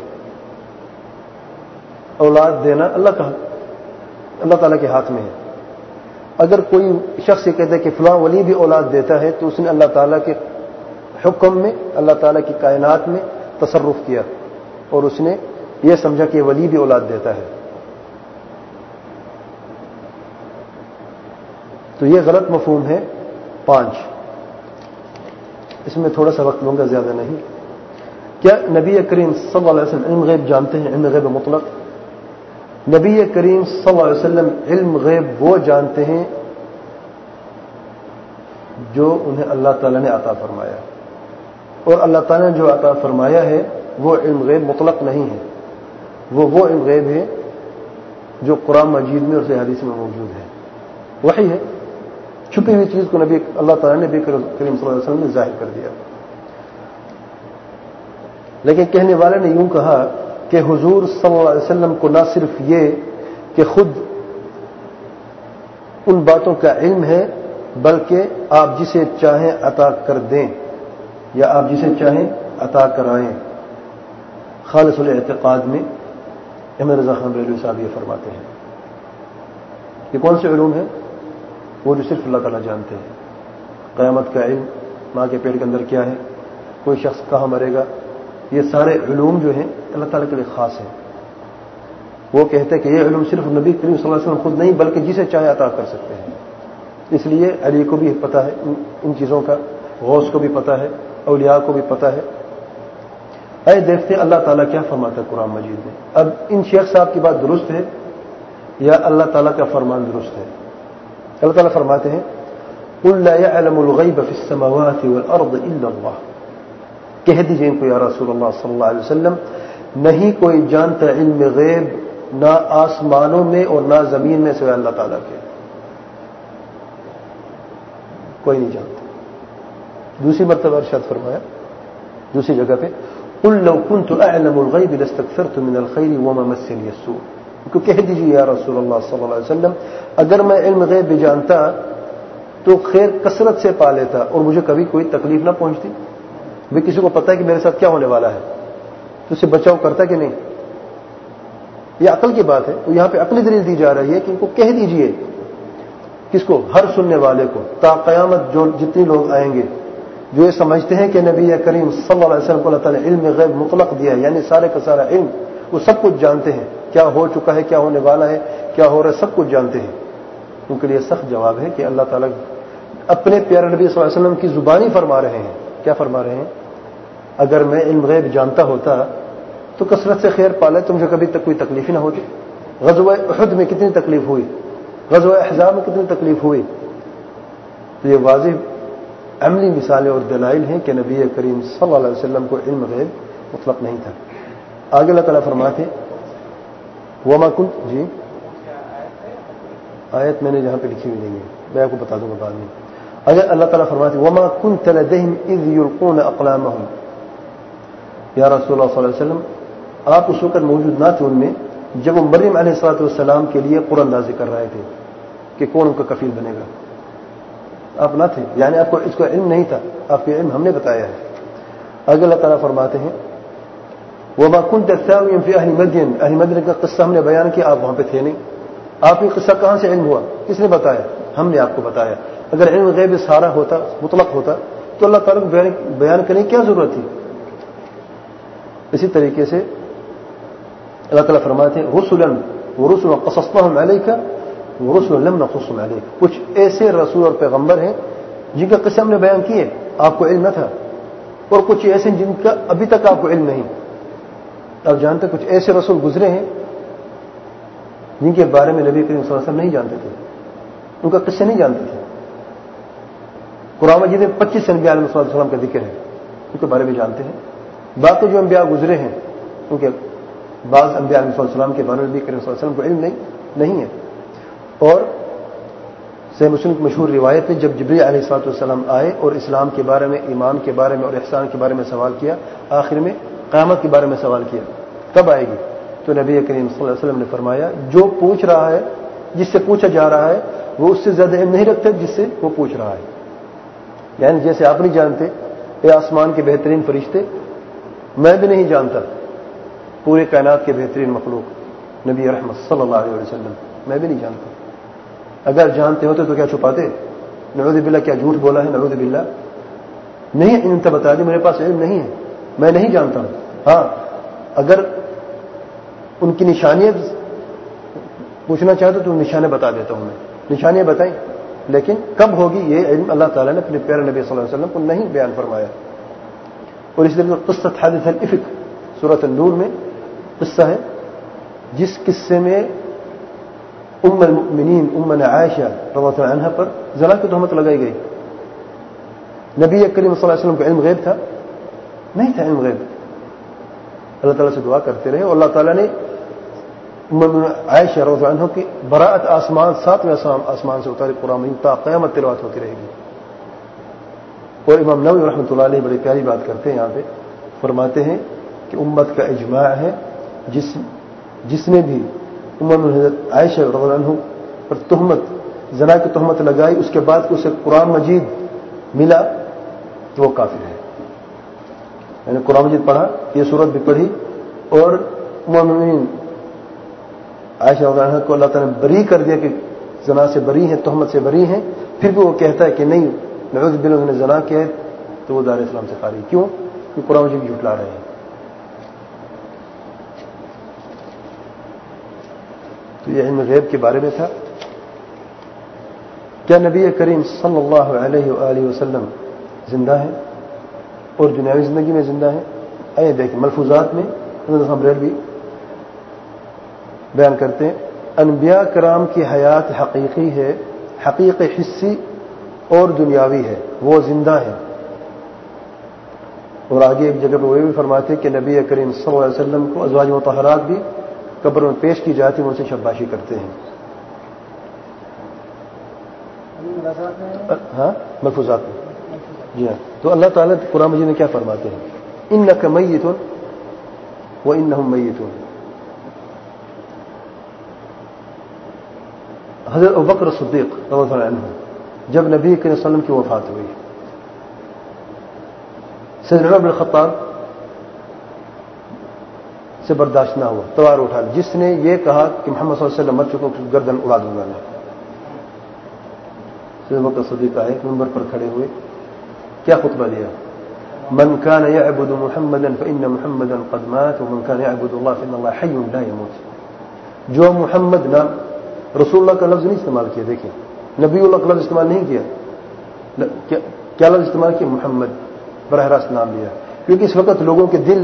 اولاد دینا اللہ تعالیٰ کے ہاتھ میں ہے۔ اگر کوئی شخص یہ کہتا ہے کہ فلاں ولی بھی اولاد دیتا ہے تو اس نے اللہ تعالیٰ کے حکم میں، اللہ تعالیٰ کی کائنات میں تصرف کیا اور اس نے یہ سمجھا کہ ولی بھی اولاد دیتا ہے۔ تو یہ غلط مفہوم ہے۔ 5، اس میں تھوڑا سا وقت لوں گا، زیادہ نہیں۔ کیا نبی کریم صلی اللہ علیہ وسلم علم غیب جانتے ہیں؟ علم غیب مطلق۔ نبی کریم صلی اللہ علیہ وسلم علم غیب وہ جانتے ہیں جو انہیں اللہ تعالیٰ نے عطا فرمایا، اور اللہ تعالیٰ نے جو عطا فرمایا ہے وہ علم غیب مطلق نہیں ہے، وہ علم غیب ہے جو قرآن مجید میں اور صحیح حدیث میں موجود ہے، وحی ہے۔ چھپی ہوئی چیز کو اللہ تعالیٰ نے نبی کریم صلی اللہ علیہ وسلم نے ظاہر کر دیا۔ لیکن کہنے والے نے یوں کہا کہ حضور صلی اللہ علیہ وسلم کو نہ صرف یہ کہ خود ان باتوں کا علم ہے، بلکہ آپ جسے چاہیں عطا کر دیں یا آپ جسے چاہیں عطا کرائیں۔ خالص الاعتقاد میں احمد رضا خان بریلوی صاحب یہ فرماتے ہیں۔ یہ کون سے علوم ہیں؟ وہ جو صرف اللہ تعالیٰ جانتے ہیں۔ قیامت کا علم، ماں کے پیٹ کے اندر کیا ہے، کوئی شخص کہاں مرے گا، یہ سارے علوم جو ہیں اللہ تعالیٰ کے لیے خاص ہیں. وہ کہتے ہیں کہ یہ علوم صرف نبی کریم صلی اللہ علیہ وسلم خود نہیں بلکہ جسے چاہے عطا کر سکتے ہیں. اس لیے علی کو بھی پتہ ہے ان چیزوں کا، غوث کو بھی پتہ ہے، اولیاء کو بھی پتہ ہے. آئے دیکھتے ہیں اللہ تعالیٰ کیا فرماتا ہے قرآن مجید میں. اب ان شیخ صاحب کی بات درست ہے یا اللہ تعالیٰ کا فرمان درست ہے؟ اللہ تعالیٰ فرماتے ہیں قُلْ لَا يَعْلَمُ الْغَيْبَ فِي السَّمَاوَاتِ وَالْأَرْضِ إِلَّا اللَّهُ، کہہ دیجئے ان کو یا رسول اللہ صلی اللہ علیہ وسلم، نہیں کوئی جانتا علم غیب نہ آسمانوں میں اور نہ زمین میں سوائے اللہ تعالیٰ کے، کوئی نہیں جانتا. دوسری مرتبہ ارشاد فرمایا دوسری جگہ پہ قُلْ لَوْ كُنْتُ أَعْلَمُ الْغَيْبِ لَاسْتَكْثَرْتُ مِنَ الْخَيْرِ وَمَا مَسَّنِيَ السُّوءُ، کو کہہ دیجیے یا رسول اللہ صلی اللہ علیہ وسلم، اگر میں علم غیب بھی جانتا تو خیر کثرت سے پا لیتا اور مجھے کبھی کوئی تکلیف نہ پہنچتی. بھی کسی کو پتہ ہے کہ میرے ساتھ کیا ہونے والا ہے تو اسے بچاؤ کرتا کہ نہیں؟ یہ عقل کی بات ہے. تو یہاں پہ عقلی دلیل دی جا رہی ہے کہ ان کو کہہ دیجئے، کس کو؟ ہر سننے والے کو، تا قیامت جو جتنے لوگ آئیں گے جو یہ سمجھتے ہیں کہ نبی کریم صلی اللہ علیہ وسلم کو اللہ تعالیٰ نے علم غیب مطلق دیا ہے، یعنی سارے کا سارا علم، وہ سب کچھ جانتے ہیں، کیا ہو چکا ہے، کیا ہونے والا ہے، کیا ہو رہا ہے، سب کچھ جانتے ہیں. ان کے لیے سخت جواب ہے کہ اللہ تعالیٰ اپنے پیارے نبی صلی اللہ علیہ وسلم کی زبانی فرما رہے ہیں. کیا فرما رہے ہیں؟ اگر میں علم غیب جانتا ہوتا تو کثرت سے خیر پالے تو مجھے کبھی تک کوئی تکلیف ہی نہ ہوتی. غزوہ احد میں کتنی تکلیف ہوئی، غزوہ احزاب میں کتنی تکلیف ہوئی. تو یہ واضح عملی مثالیں اور دلائل ہیں کہ نبی کریم صلی اللہ علیہ وسلم کو علم غیب مطلق نہیں تھا. آگے اللہ تعالیٰ فرماتے وما كنت، جی آیت میں نے جہاں پہ لکھی ہوئی نہیں ہے، میں آپ کو بتا دوں گا بعد میں. اگر اللہ تعالیٰ فرماتے وما كنت لديهم اذ يلقون اقلامهم، یا رسول اللہ صلی اللہ علیہ وسلم آپ اس وقت موجود نہ تھے ان میں جب وہ مریم علیہ الصلوۃ والسلام کے لیے قرآن اندازی کر رہے تھے کہ کون ان کا کفیل بنے گا. آپ نہ تھے، یعنی آپ کو اس کا علم نہیں تھا، آپ کو علم ہم نے بتایا ہے. آگے اللہ تعالیٰ فرماتے ہیں وما كنت ثاويا في اهل مدين، اہل مدین کا قصہ ہم نے بیان کیا، آپ وہاں پہ تھے نہیں. آپ یہ قصہ کہاں سے علم ہوا، کس نے بتایا؟ ہم نے آپ کو بتایا. اگر علم غیب سارا ہوتا، مطلق ہوتا تو اللہ تعالیٰ کو بیان کرنے کی کیا ضرورت تھی. اسی طریقے سے اللہ تعالیٰ فرماتے ہیں رسلا ورسلا قصصناهم عليك ورسلا لم نقصهم عليك، کچھ ایسے رسول اور پیغمبر ہیں جن کا قصہ ہم نے بیان کیے، آپ کو علم نہ تھا، اور کچھ ایسے جن کا ابھی تک آپ کو علم نہیں. آپ جانتے کچھ ایسے رسول گزرے ہیں جن کے بارے میں نبی کریم صلی اللہ علیہ وسلم نہیں جانتے تھے، ان کا قصہ نہیں جانتے تھے. قرآن مجید میں 25 انبیاء علیہ السلام کا ذکر ہے، ان کے بارے میں جانتے ہیں. باقی جو انبیاء گزرے ہیں ان کے بعض انبیاء علیہ السلام کے بارے میں نبی کریم صلی اللہ علیہ وسلم کو علم نہیں ہے. اور صحیح مسلم کی مشہور روایت ہے جب جبریل علیہ السلام آئے اور اسلام کے بارے میں، ایمان کے بارے میں اور احسان کے بارے میں سوال کیا، آخر میں قیامت کے بارے میں سوال کیا کب آئے گی، تو نبی کریم صلی اللہ علیہ وسلم نے فرمایا جو پوچھ رہا ہے، جس سے پوچھا جا رہا ہے وہ اس سے زیادہ علم نہیں رکھتا جس سے وہ پوچھ رہا ہے. یعنی جیسے آپ نہیں جانتے اے آسمان کے بہترین فرشتے، میں بھی نہیں جانتا پورے کائنات کے بہترین مخلوق نبی رحمت صلی اللہ علیہ وسلم، میں بھی نہیں جانتا. اگر جانتے ہوتے تو کیا چھپاتے؟ نعوذ باللہ، کیا جھوٹ بولا ہے؟ نعوذ باللہ. نہیں ان سے بتا دیں میرے پاس علم نہیں ہے، میں نہیں جانتا ہوں. ہاں اگر ان کی نشانیاں پوچھنا چاہتے تو نشانیں بتا دیتا ہوں، میں نشانیاں بتائیں، لیکن کب ہوگی یہ علم اللہ تعالیٰ نے اپنے پیارے نبی صلی اللہ علیہ وسلم کو نہیں بیان فرمایا. اور اس لیے قصۃ حادثۃ الافک سورۃ النور میں قصہ ہے جس قصے میں ام المؤمنین عائشہ رضی اللہ عنہا پر زنا کی تہمت لگائی گئی. نبی کریم صلی اللہ علیہ وسلم کو علم غیب تھا؟ نہیں تھا علم غیب. اللہ تعالیٰ سے دعا کرتے رہے اور اللہ تعالیٰ نے ام عائشہ رضی اللہ عنہ کی براءت آسمان 7ویں آسمان سے اتاری قرآن مجید تا قیامت تلاوت ہوتی رہے گی. اور امام نووی رحمۃ اللہ علیہ بڑی پیاری بات کرتے ہیں، یہاں پہ فرماتے ہیں کہ امت کا اجماع ہے جس نے بھی حضرت عائشہ رضی اللہ عنہ پر تہمت، زنا کی تہمت لگائی، اس کے بعد اسے قرآن مجید ملا تو وہ کافر ہے. یعنی قرآن مجید پڑھا، یہ سورت بھی پڑھی اور مومنین عائشہ رضی اللہ عنہ کو اللہ تعالیٰ نے بری کر دیا کہ زنا سے بری ہیں، تہمت سے بری ہیں، پھر بھی وہ کہتا ہے کہ نہیں نعوذ باللہ انہوں نے زنا کیا ہے تو وہ دار اسلام سے خارج. کیوں؟ کہ قرآن مجید بھی جھٹلا رہے ہیں. تو یہ علم غیب کے بارے میں تھا. کیا نبی کریم صلی اللہ علیہ وآلہ وسلم زندہ ہیں اور دنیاوی زندگی میں زندہ ہیں؟ آئیے دیکھیں ملفوظات میں بھی بیان کرتے ہیں. انبیاء کرام کی حیات حقیقی ہے، حقیقی حصی اور دنیاوی ہے، وہ زندہ ہیں. اور آگے ایک جگہ پر وہ بھی فرماتے کہ نبی کریم صلی اللہ علیہ وسلم کو ازواج مطہرات بھی قبر میں پیش کی جاتی ہیں، ان سے شاباشی کرتے ہیں. ہاں ملفوظات میں جی ہاں. تو اللہ تعالیٰ قرآن مجید میں کیا فرماتے ہیں؟ انک میت وانہم میتون. حضرت ابوبکر صدیق رضی اللہ عنہ جب نبی کریم صلی اللہ علیہ وسلم کی وفات ہوئی، سیدنا عمر بن الخطاب سے برداشت نہ ہوا، تلوار اٹھا لی. جس نے یہ کہا کہ محمد صلی اللہ علیہ وسلم مر چکا گردن اڑا دوں گا میں. سیدنا ابوبکر صدیق آئے، منبر پر کھڑے ہوئے، کیا خطبہ دیا؟ من كان يعبد محمدا فإن محمدا قد مات ومن كان يعبد الله فإن الله حي لا يموت. جو محمد نام رسول اللہ کا لفظ نہیں استعمال کیا، دیکھیں نبی اللہ کا لفظ استعمال نہیں کیا. کیا لفظ استعمال کیا؟ محمد، براہ راست نام لیا. کیونکہ اس وقت لوگوں کے دل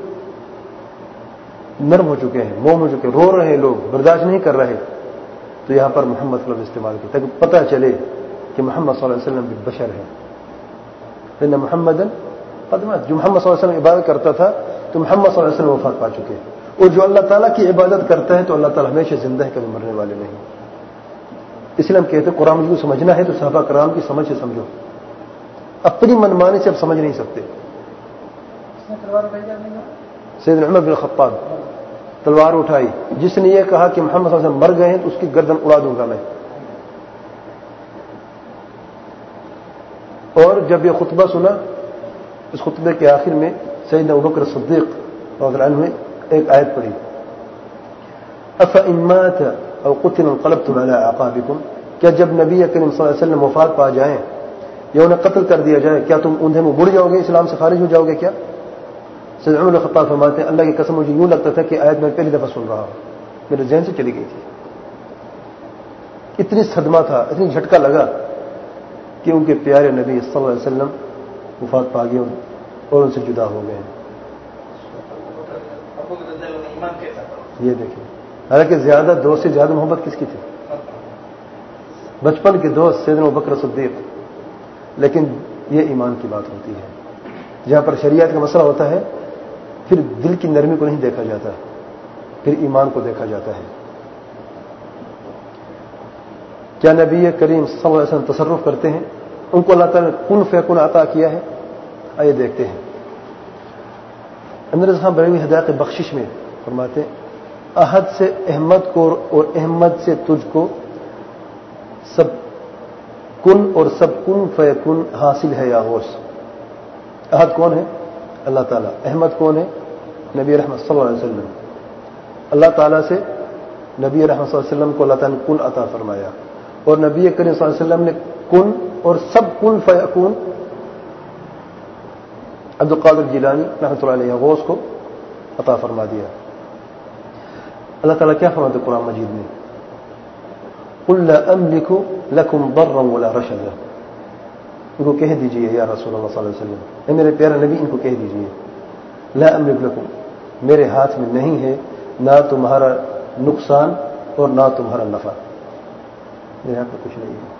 نرم ہو چکے ہیں، موم ہو چکے ہیں، رو رہے ہیں، لوگ برداشت نہیں کر رہے. تو یہاں پر محمد کا لفظ استعمال کیا تاکہ پتہ چلے کہ محمد صلی اللہ علیہ وسلم بھی بشر ہے. ان محمد قدمت، جو محمد صلی اللہ علیہ وسلم عبادت کرتا تھا تو محمد صلی اللہ علیہ وسلم وفات پا چکے ہیں. اور جو اللہ تعالیٰ کی عبادت کرتا ہے تو اللہ تعالیٰ ہمیشہ زندہ ہے، کبھی مرنے والے نہیں. اس لیے ہم کہتے ہیں قرآن مجید کو سمجھنا ہے تو صحابہ کرام کی سمجھ سے سمجھو، اپنی منمانی سے اب سمجھ نہیں سکتے. سیدنا عمر بن الخطاب تلوار اٹھائی، جس نے یہ کہا کہ محمد صلی اللہ علیہ وسلم مر گئے ہیں تو اس کی گردن اڑا دوں گا میں. اور جب یہ خطبہ سنا، اس خطبے کے آخر میں سیدنا ابوبکر صدیق رضی اللہ عنہ ایک آیت پڑھی، افإن مات او قتل انقلبتم على اعقابكم. کیا جب نبی کریم صلی اللہ علیہ وسلم وفات پا جائیں یا انہیں قتل کر دیا جائے کیا تم اندھے میں بڑھ جاؤ گے، اسلام سے خارج ہو جاؤ گے کیا؟ سیدنا عمر بن الخطاب فرماتے ہیں اللہ کی قسم مجھے یوں لگتا تھا کہ آیت میں پہلی دفعہ سن رہا ہوں، میرے ذہن سے چلی گئی تھی. اتنی صدمہ تھا، اتنی جھٹکا لگا کہ ان کے پیارے نبی صلی اللہ علیہ وسلم وفات پا گئے اور ان سے جدا ہو گئے. یہ دیکھیں، حالانکہ زیادہ دوست سے زیادہ محبت کس کی تھی؟ بچپن کے دوست سیدنا ابوبکر صدیق. لیکن یہ ایمان کی بات ہوتی ہے، جہاں پر شریعت کا مسئلہ ہوتا ہے پھر دل کی نرمی کو نہیں دیکھا جاتا، پھر ایمان کو دیکھا جاتا ہے. کیا نبی کریم صلی اللہ علیہ وسلم تصرف کرتے ہیں؟ ان کو اللہ تعالیٰ نے کن فیکن عطا کیا ہے. آئیے دیکھتے ہیں. اندر صاحب بڑی ہدایت بخشش میں فرماتے ہیں احد سے احمد کو اور احمد سے تجھ کو سب کن اور سب کن فیکن حاصل ہے یا غوث. احد کون ہے؟ اللہ تعالیٰ. احمد کون ہے؟ نبی رحمت صلی اللہ علیہ وسلم. اللہ تعالیٰ سے نبی رحمت صلی اللہ علیہ وسلم کو اللہ تعالیٰ نے کن عطا فرمایا، اور نبی کریم صلی اللہ علیہ وسلم نے کن اور سب کن فیکون عبد القادر جیلانی رحمۃ اللہ علیہ غوث کو عطا فرما دیا. اللہ تعالیٰ کیا فرماتے قرآن مجید میں؟ قل لا املک لکم ضرا ولا رشدا. ان کو کہہ دیجئے یا رسول اللہ صلی اللہ علیہ وسلم، اے میرے پیارے نبی ان کو کہہ دیجئے لا املک لکم، میرے ہاتھ میں نہیں ہے نہ تمہارا نقصان اور نہ تمہارا نفع، میرے ہاتھ میں کچھ نہیں ہے.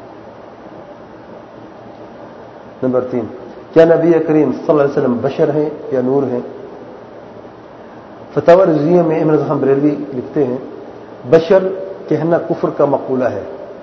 نمبر 3، کیا نبی کریم صلی اللہ علیہ وسلم بشر ہیں یا نور ہیں؟ فتاوی رضویہ میں ابن رضا بریلوی لکھتے ہیں بشر کہنا کفر کا مقولہ ہے،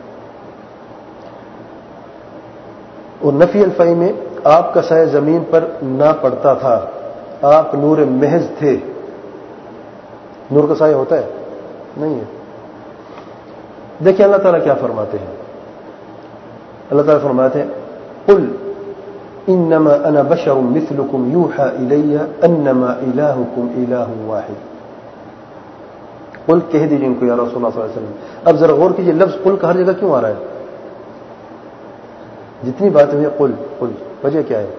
اور نفی الفائی میں آپ کا سایہ زمین پر نہ پڑتا تھا، آپ نور محض تھے. نور کا سایہ ہوتا ہے؟ نہیں ہے. دیکھیں اللہ تعالیٰ کیا فرماتے ہیں. اللہ تعالیٰ فرماتے ہیں قل انما انا بشر مثلكم يوحى الي انما الهكم اله واحد. قل کہہ دیجیے ان کو یا رسول اللہ صلی اللہ علیہ وسلم. اب ذرا غور کیجیے لفظ قل کا ہر جگہ کیوں آ رہا ہے؟ جتنی باتیں ہوئی قل قل، وجہ کیا ہے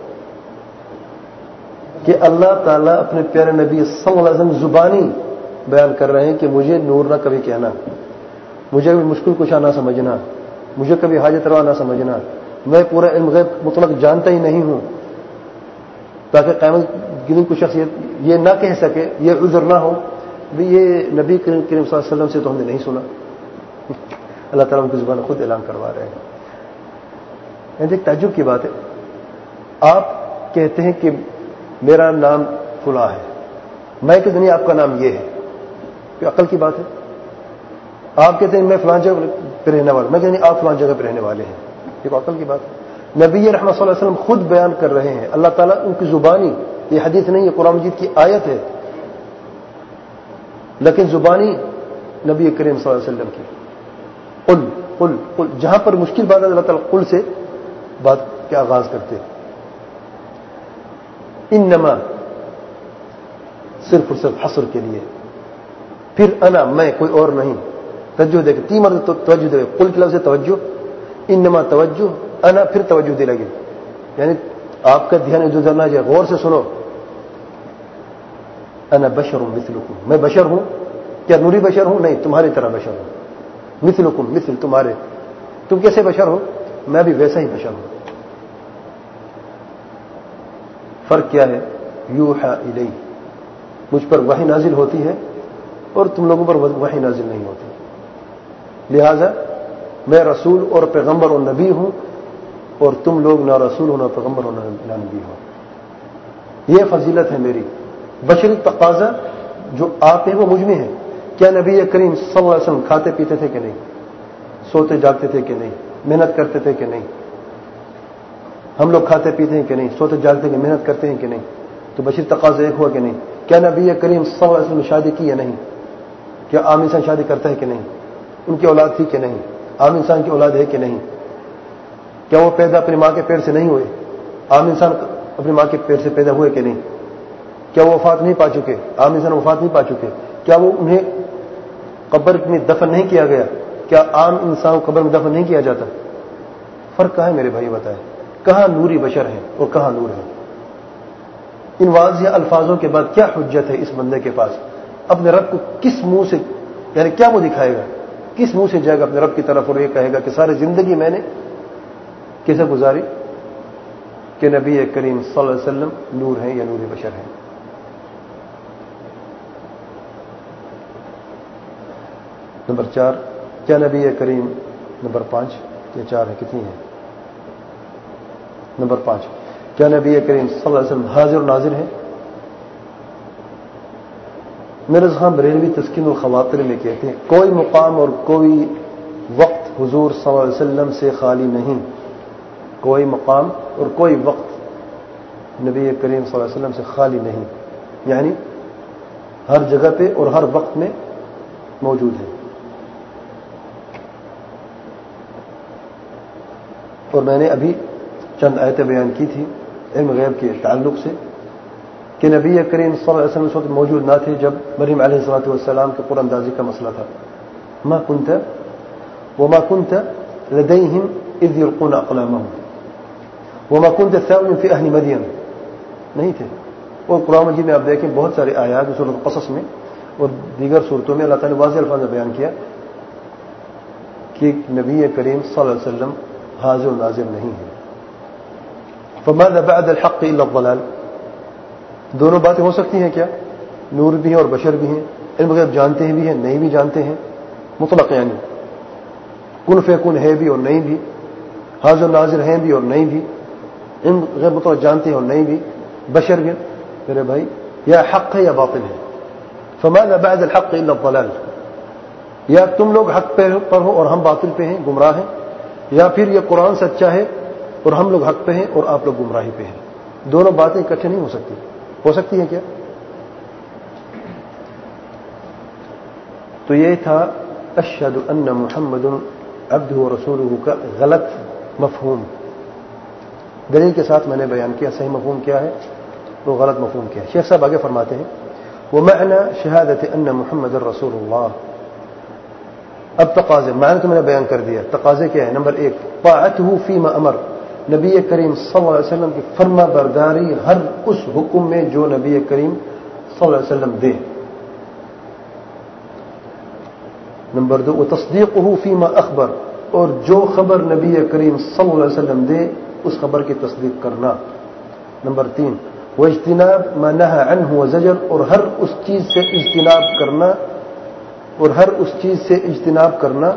کہ اللہ تعالیٰ اپنے پیارے نبی صلی اللہ علیہ وسلم زبانی بیان کر رہے ہیں کہ مجھے نور نہ کبھی کہنا، مجھے بھی مشکل کشا نہ سمجھنا، مجھے کبھی حاجت روا نہ سمجھنا، میں پورا علم غیب مطلق جانتا ہی نہیں ہوں، تاکہ قیامت کے دن کوئی شخص یہ نہ کہہ سکے، یہ عذر نہ ہو بھی یہ نبی کریم صلی اللہ علیہ وسلم سے تو ہم نے نہیں سنا۔ اللہ تعالیٰ ان کی زبان خود اعلان کروا رہے ہیں۔ ایک تعجب کی بات ہے، آپ کہتے ہیں کہ میرا نام فلاں ہے، میں کہ نہیں آپ کا نام یہ ہے، کہ عقل کی بات ہے؟ آپ کہتے ہیں میں فلاں جگہ پہ رہنے والا، میں کہ نہیں آپ فلاں جگہ پہ رہنے والے ہیں، یہ عقل کی بات ہے؟ نبی رحمت صلی اللہ علیہ وسلم خود بیان کر رہے ہیں، اللہ تعالیٰ ان کی زبانی، یہ حدیث نہیں، یہ قرآن مجید کی آیت ہے، لیکن زبانی نبی کریم صلی اللہ علیہ وسلم کی قل قل قل، جہاں پر مشکل بات ہے اللہ تعالیٰ قل سے بات کے آغاز کرتے، انما صرف اور صرف حصر کے لیے، پھر انا میں، کوئی اور نہیں، توجہ دے کے 3 مرتبہ توجہ دے، قل کے لفظ سے توجہ، انما توجہ، انا پھر توجہ دے لگے، یعنی آپ کا دھیان ادھر نہ جائے، غور سے سنو، انا بشر مثلکم، میں بشر ہوں، کیا نوری بشر ہوں؟ نہیں، تمہاری طرح بشر ہوں، مثلکم مثل تمہارے، تم کیسے بشر ہو؟ میں بھی ویسا ہی بشر ہوں، فرق کیا ہے؟ یوحا الی، مجھ پر وحی نازل ہوتی ہے اور تم لوگوں پر وحی نازل نہیں ہوتی، لہذا میں رسول اور پیغمبر اور نبی ہوں، اور تم لوگ نہ رسول ہو نہ پیغمبر ہو نہ نبی ہو، یہ فضیلت ہے میری۔ بشری تقاضا جو آپ ہیں وہ مجھ میں ہے۔ کیا نبی کریم صلی اللہ علیہ وسلم کھاتے پیتے تھے کہ نہیں؟ سوتے جاگتے تھے کہ نہیں؟ محنت کرتے تھے کہ نہیں؟ ہم لوگ کھاتے پیتے ہیں کہ نہیں؟ سوتے جاگتے ہیں، محنت کرتے ہیں کہ نہیں؟ تو بشری تقاضا ایک ہوا کہ نہیں؟ کیا نبی کریم صلی اللہ علیہ وسلم نے شادی کی یا نہیں؟ کیا عام انسان شادی کرتا ہے کہ نہیں؟ ان کی اولاد تھی کہ نہیں؟ عام انسان کی اولاد ہے کہ نہیں؟ کیا وہ پیدا اپنی ماں کے پیر سے نہیں ہوئے؟ عام انسان اپنی ماں کے پیر سے پیدا ہوئے کہ نہیں؟ کیا وہ وفات نہیں پا چکے؟ عام انسان وفات نہیں پا چکے؟ کیا وہ انہیں قبر میں دفن نہیں کیا گیا؟ کیا عام انسان کو قبر میں دفن نہیں کیا جاتا؟ فرق کہاں ہے میرے بھائی بتائیں؟ کہاں نوری بشر ہے اور کہاں نور ہے؟ ان واضح الفاظوں کے بعد کیا حجت ہے اس بندے کے پاس؟ اپنے رب کو کس منہ سے، یعنی کیا وہ دکھائے گا؟ کس منہ سے جائے گا اپنے رب کی طرف اور یہ کہے گا کہ ساری زندگی میں نے کیسے گزاری کہ نبی کریم صلی اللہ علیہ وسلم نور ہیں یا نوری بشر ہیں؟ نمبر 4، کیا نبی کریم، نمبر 5 یا 4 ہے، کتنی ہے؟ نمبر 5، کیا نبی کریم صلی اللہ علیہ وسلم حاضر و ناظر ہیں؟ مرزا خان بریلوی تسکین الخواطر میں کہتے ہیں کوئی مقام اور کوئی وقت حضور صلی اللہ علیہ وسلم سے خالی نہیں، کوئی مقام اور کوئی وقت نبی کریم صلی اللہ علیہ وسلم سے خالی نہیں، یعنی ہر جگہ پہ اور ہر وقت میں موجود ہے۔ اور میں نے ابھی چند آیتیں بیان کی تھی علم غیب کے تعلق سے کہ نبی کریم صلی اللہ علیہ وسلم اس وقت موجود نہ تھے جب مریم علیہ الصلوۃ والسلام کے قرآن اندازی کا مسئلہ تھا۔ ما كنت لديهم اذ يلقون اقلامهم وما كنت ثاويا في اهل مدين، نہیں تھے۔ اور قرآن مجید میں آپ دیکھیں بہت سارے آیات سورۃ القصص میں اور دیگر صورتوں میں اللہ تعالیٰ نے واضح الفاظ میں بیان کیا کہ نبی کریم صلی اللہ علیہ وسلم حاضر و ناظر نہیں ہے۔ فماذا بعد الحق الا الضلال، دونوں باتیں ہو سکتی ہیں کیا؟ نور بھی ہیں اور بشر بھی ہیں، علم غیب جانتے ہیں بھی ہیں، نہیں بھی جانتے ہیں، مطلق یعنی کن فیکن ہے بھی اور نہیں بھی، حاضر و ناظر ہیں بھی اور نہیں بھی، علم غیب مطلق جانتے ہیں اور نہیں بھی، بشر بھی۔ میرے بھائی یا حق ہے یا باطل ہے، فماذا بعد الحق الا الضلال، یا تم لوگ حق پر ہو اور ہم باطل پہ ہیں، گمراہ ہیں، یا پھر یہ قرآن سچا ہے اور ہم لوگ حق پہ ہیں اور آپ لوگ گمراہی پہ ہیں۔ دونوں باتیں اکٹھے نہیں ہو سکتی، ہو سکتی ہیں کیا؟ تو یہ تھا اشہد ان محمد عبدہ ورسولہ کا غلط مفہوم، دلیل کے ساتھ میں نے بیان کیا صحیح مفہوم کیا ہے، وہ غلط مفہوم کیا ہے۔ شیخ صاحب آگے فرماتے ہیں ومعنى شہادت ان محمد رسول اللہ، اب تقاضے، معنی تو میں نے بیان کر دیا، تقاضے کیا ہے؟ نمبر 1 طاعته فيما امر، نبی کریم صلی اللہ علیہ وسلم کی فرما برداری ہر اس حکم میں جو نبی کریم صلی اللہ علیہ وسلم دے. نمبر 2 وتصدیقہ فیما اخبر، اور جو خبر نبی کریم صلی اللہ علیہ وسلم دے اس خبر کی تصدیق کرنا. نمبر 3 واجتناب ما نهى عنه وزجر، اور ہر اس چیز سے اجتناب کرنا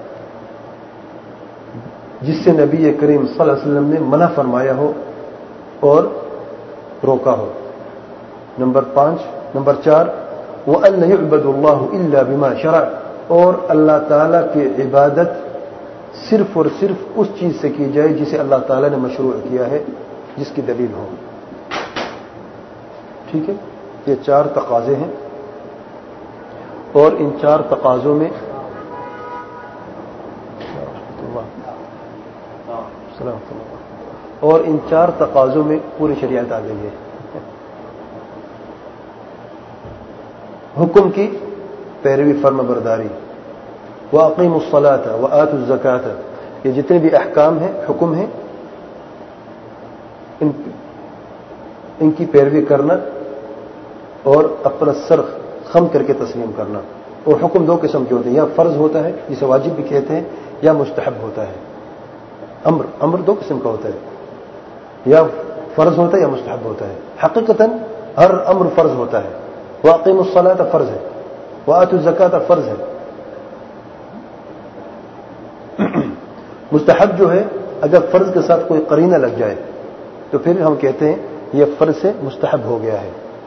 جس سے نبی کریم صلی اللہ علیہ وسلم نے منع فرمایا ہو اور روکا ہو. نمبر 4 وَأَنْ لَا يُعْبَدُ اللَّهُ إِلَّا بِمَا شَرَعَ، اور اللہ تعالیٰ کی عبادت صرف اور صرف اس چیز سے کی جائے جسے اللہ تعالیٰ نے مشروع کیا ہے، جس کی دلیل ہو. ٹھیک ہے، یہ 4 تقاضے ہیں، اور ان 4 تقاضوں میں پوری شریعت آ گئی ہے. حکم کی پیروی فرما برداری، وَأَقِيمُوا الصَّلَاةَ وَآتُوا الزَّكَاةَ، یہ جتنے بھی احکام ہیں، حکم ہیں، ان کی پیروی کرنا اور اپنا سر خم کر کے تسلیم کرنا. اور حکم 2 قسم کے ہوتے ہیں، یا فرض ہوتا ہے جسے واجب بھی کہتے ہیں، یا مستحب ہوتا ہے. امر 2 قسم کا ہوتا ہے، یا فرض ہوتا ہے یا مستحب ہوتا ہے. حقیقتاً ہر امر فرض ہوتا ہے. وَأَقِيمُوا الصَّلَاةَ فرض ہے، وَآتُوا الزَّكَاةَ فرض ہے. مستحب جو ہے اگر فرض کے ساتھ کوئی قرینہ لگ جائے تو پھر ہم کہتے ہیں یہ فرض سے مستحب ہو گیا ہے.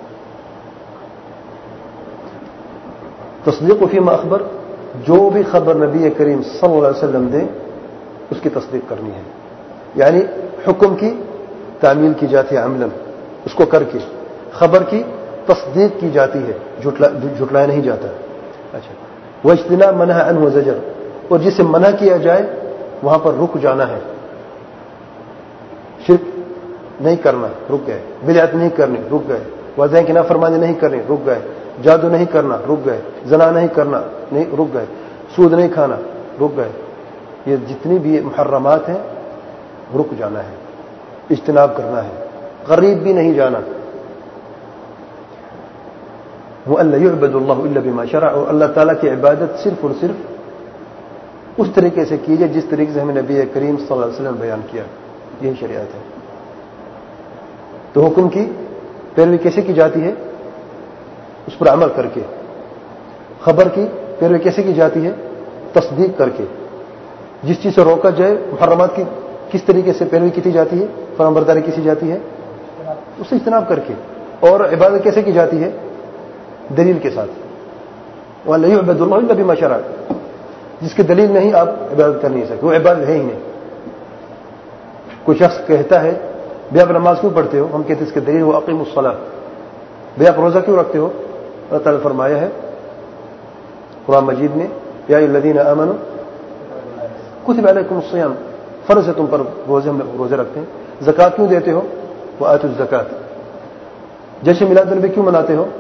تصدیق فیما اخبر، جو بھی خبر نبی کریم صلی اللہ علیہ وسلم دے اس کی تصدیق کرنی ہے. یعنی حکم کی تعمیل کی جاتی ہے عملاً، اس کو کر کے. خبر کی تصدیق کی جاتی ہے، جھٹلایا نہیں جاتا. اچھا، واجتناب ما نهى عنه وزجر، اور جسے منع کیا جائے وہاں پر رک جانا ہے. شرک نہیں کرنا، رک گئے. بدعت نہیں کرنی، رک گئے. والدین کی نافرمانی نہیں کرنی، رک گئے. جادو نہیں کرنا، رک گئے. زنا نہیں کرنا، نہیں، رک گئے. سود نہیں کھانا، رک گئے. یہ جتنی بھی محرمات ہیں رک جانا ہے، اجتناب کرنا ہے، قریب بھی نہیں جانا. وَأَنْ لَا يُعْبَدُ اللَّهُ إِلَّا بِمَا شَرَعَ، اور اللہ تعالیٰ کی عبادت صرف اور صرف اس طریقے سے کیجیے جس طریقے سے ہمیں نبی کریم صلی اللہ علیہ وسلم بیان کیا. یہی شریعت ہے. تو حکم کی پیروی کیسے کی جاتی ہے؟ اس پر عمل کر کے. خبر کی پیروی کیسے کی جاتی ہے؟ تصدیق کر کے. جس چیز سے روکا جائے، محرمات کی کس طریقے سے پیروی کی جاتی ہے، فرمانبرداری کی جاتی ہے؟ اس سے اجتناب کر کے. اور عبادت کیسے کی جاتی ہے؟ دلیل کے ساتھ. وَأَنْ لَا يُعْبَدُ اللَّهُ إِلَّا بِمَا شَرَعَ، جس کی دلیل نہیں آپ عبادت کر نہیں سکتے، وہ عبادت ہے ہی نہیں. کوئی شخص کہتا ہے بھئی آپ نماز کیوں پڑھتے ہو؟ ہم کہتے ہیں اس کی دلیل وہ اقیموا الصلاۃ. بھئی آپ روزہ کیوں رکھتے ہو؟ اللہ تعالیٰ نے فرمایا ہے قرآن مجید میں، یا ایھا الذین آمنوا کتب علیکم الصیام، فرض ہے تم پر روزے، ہم روزے رکھتے ہیں. زکوٰۃ کیوں دیتے ہو؟ وآتوا الزکوٰۃ. جشن میلاد النبی کیوں مناتے ہو؟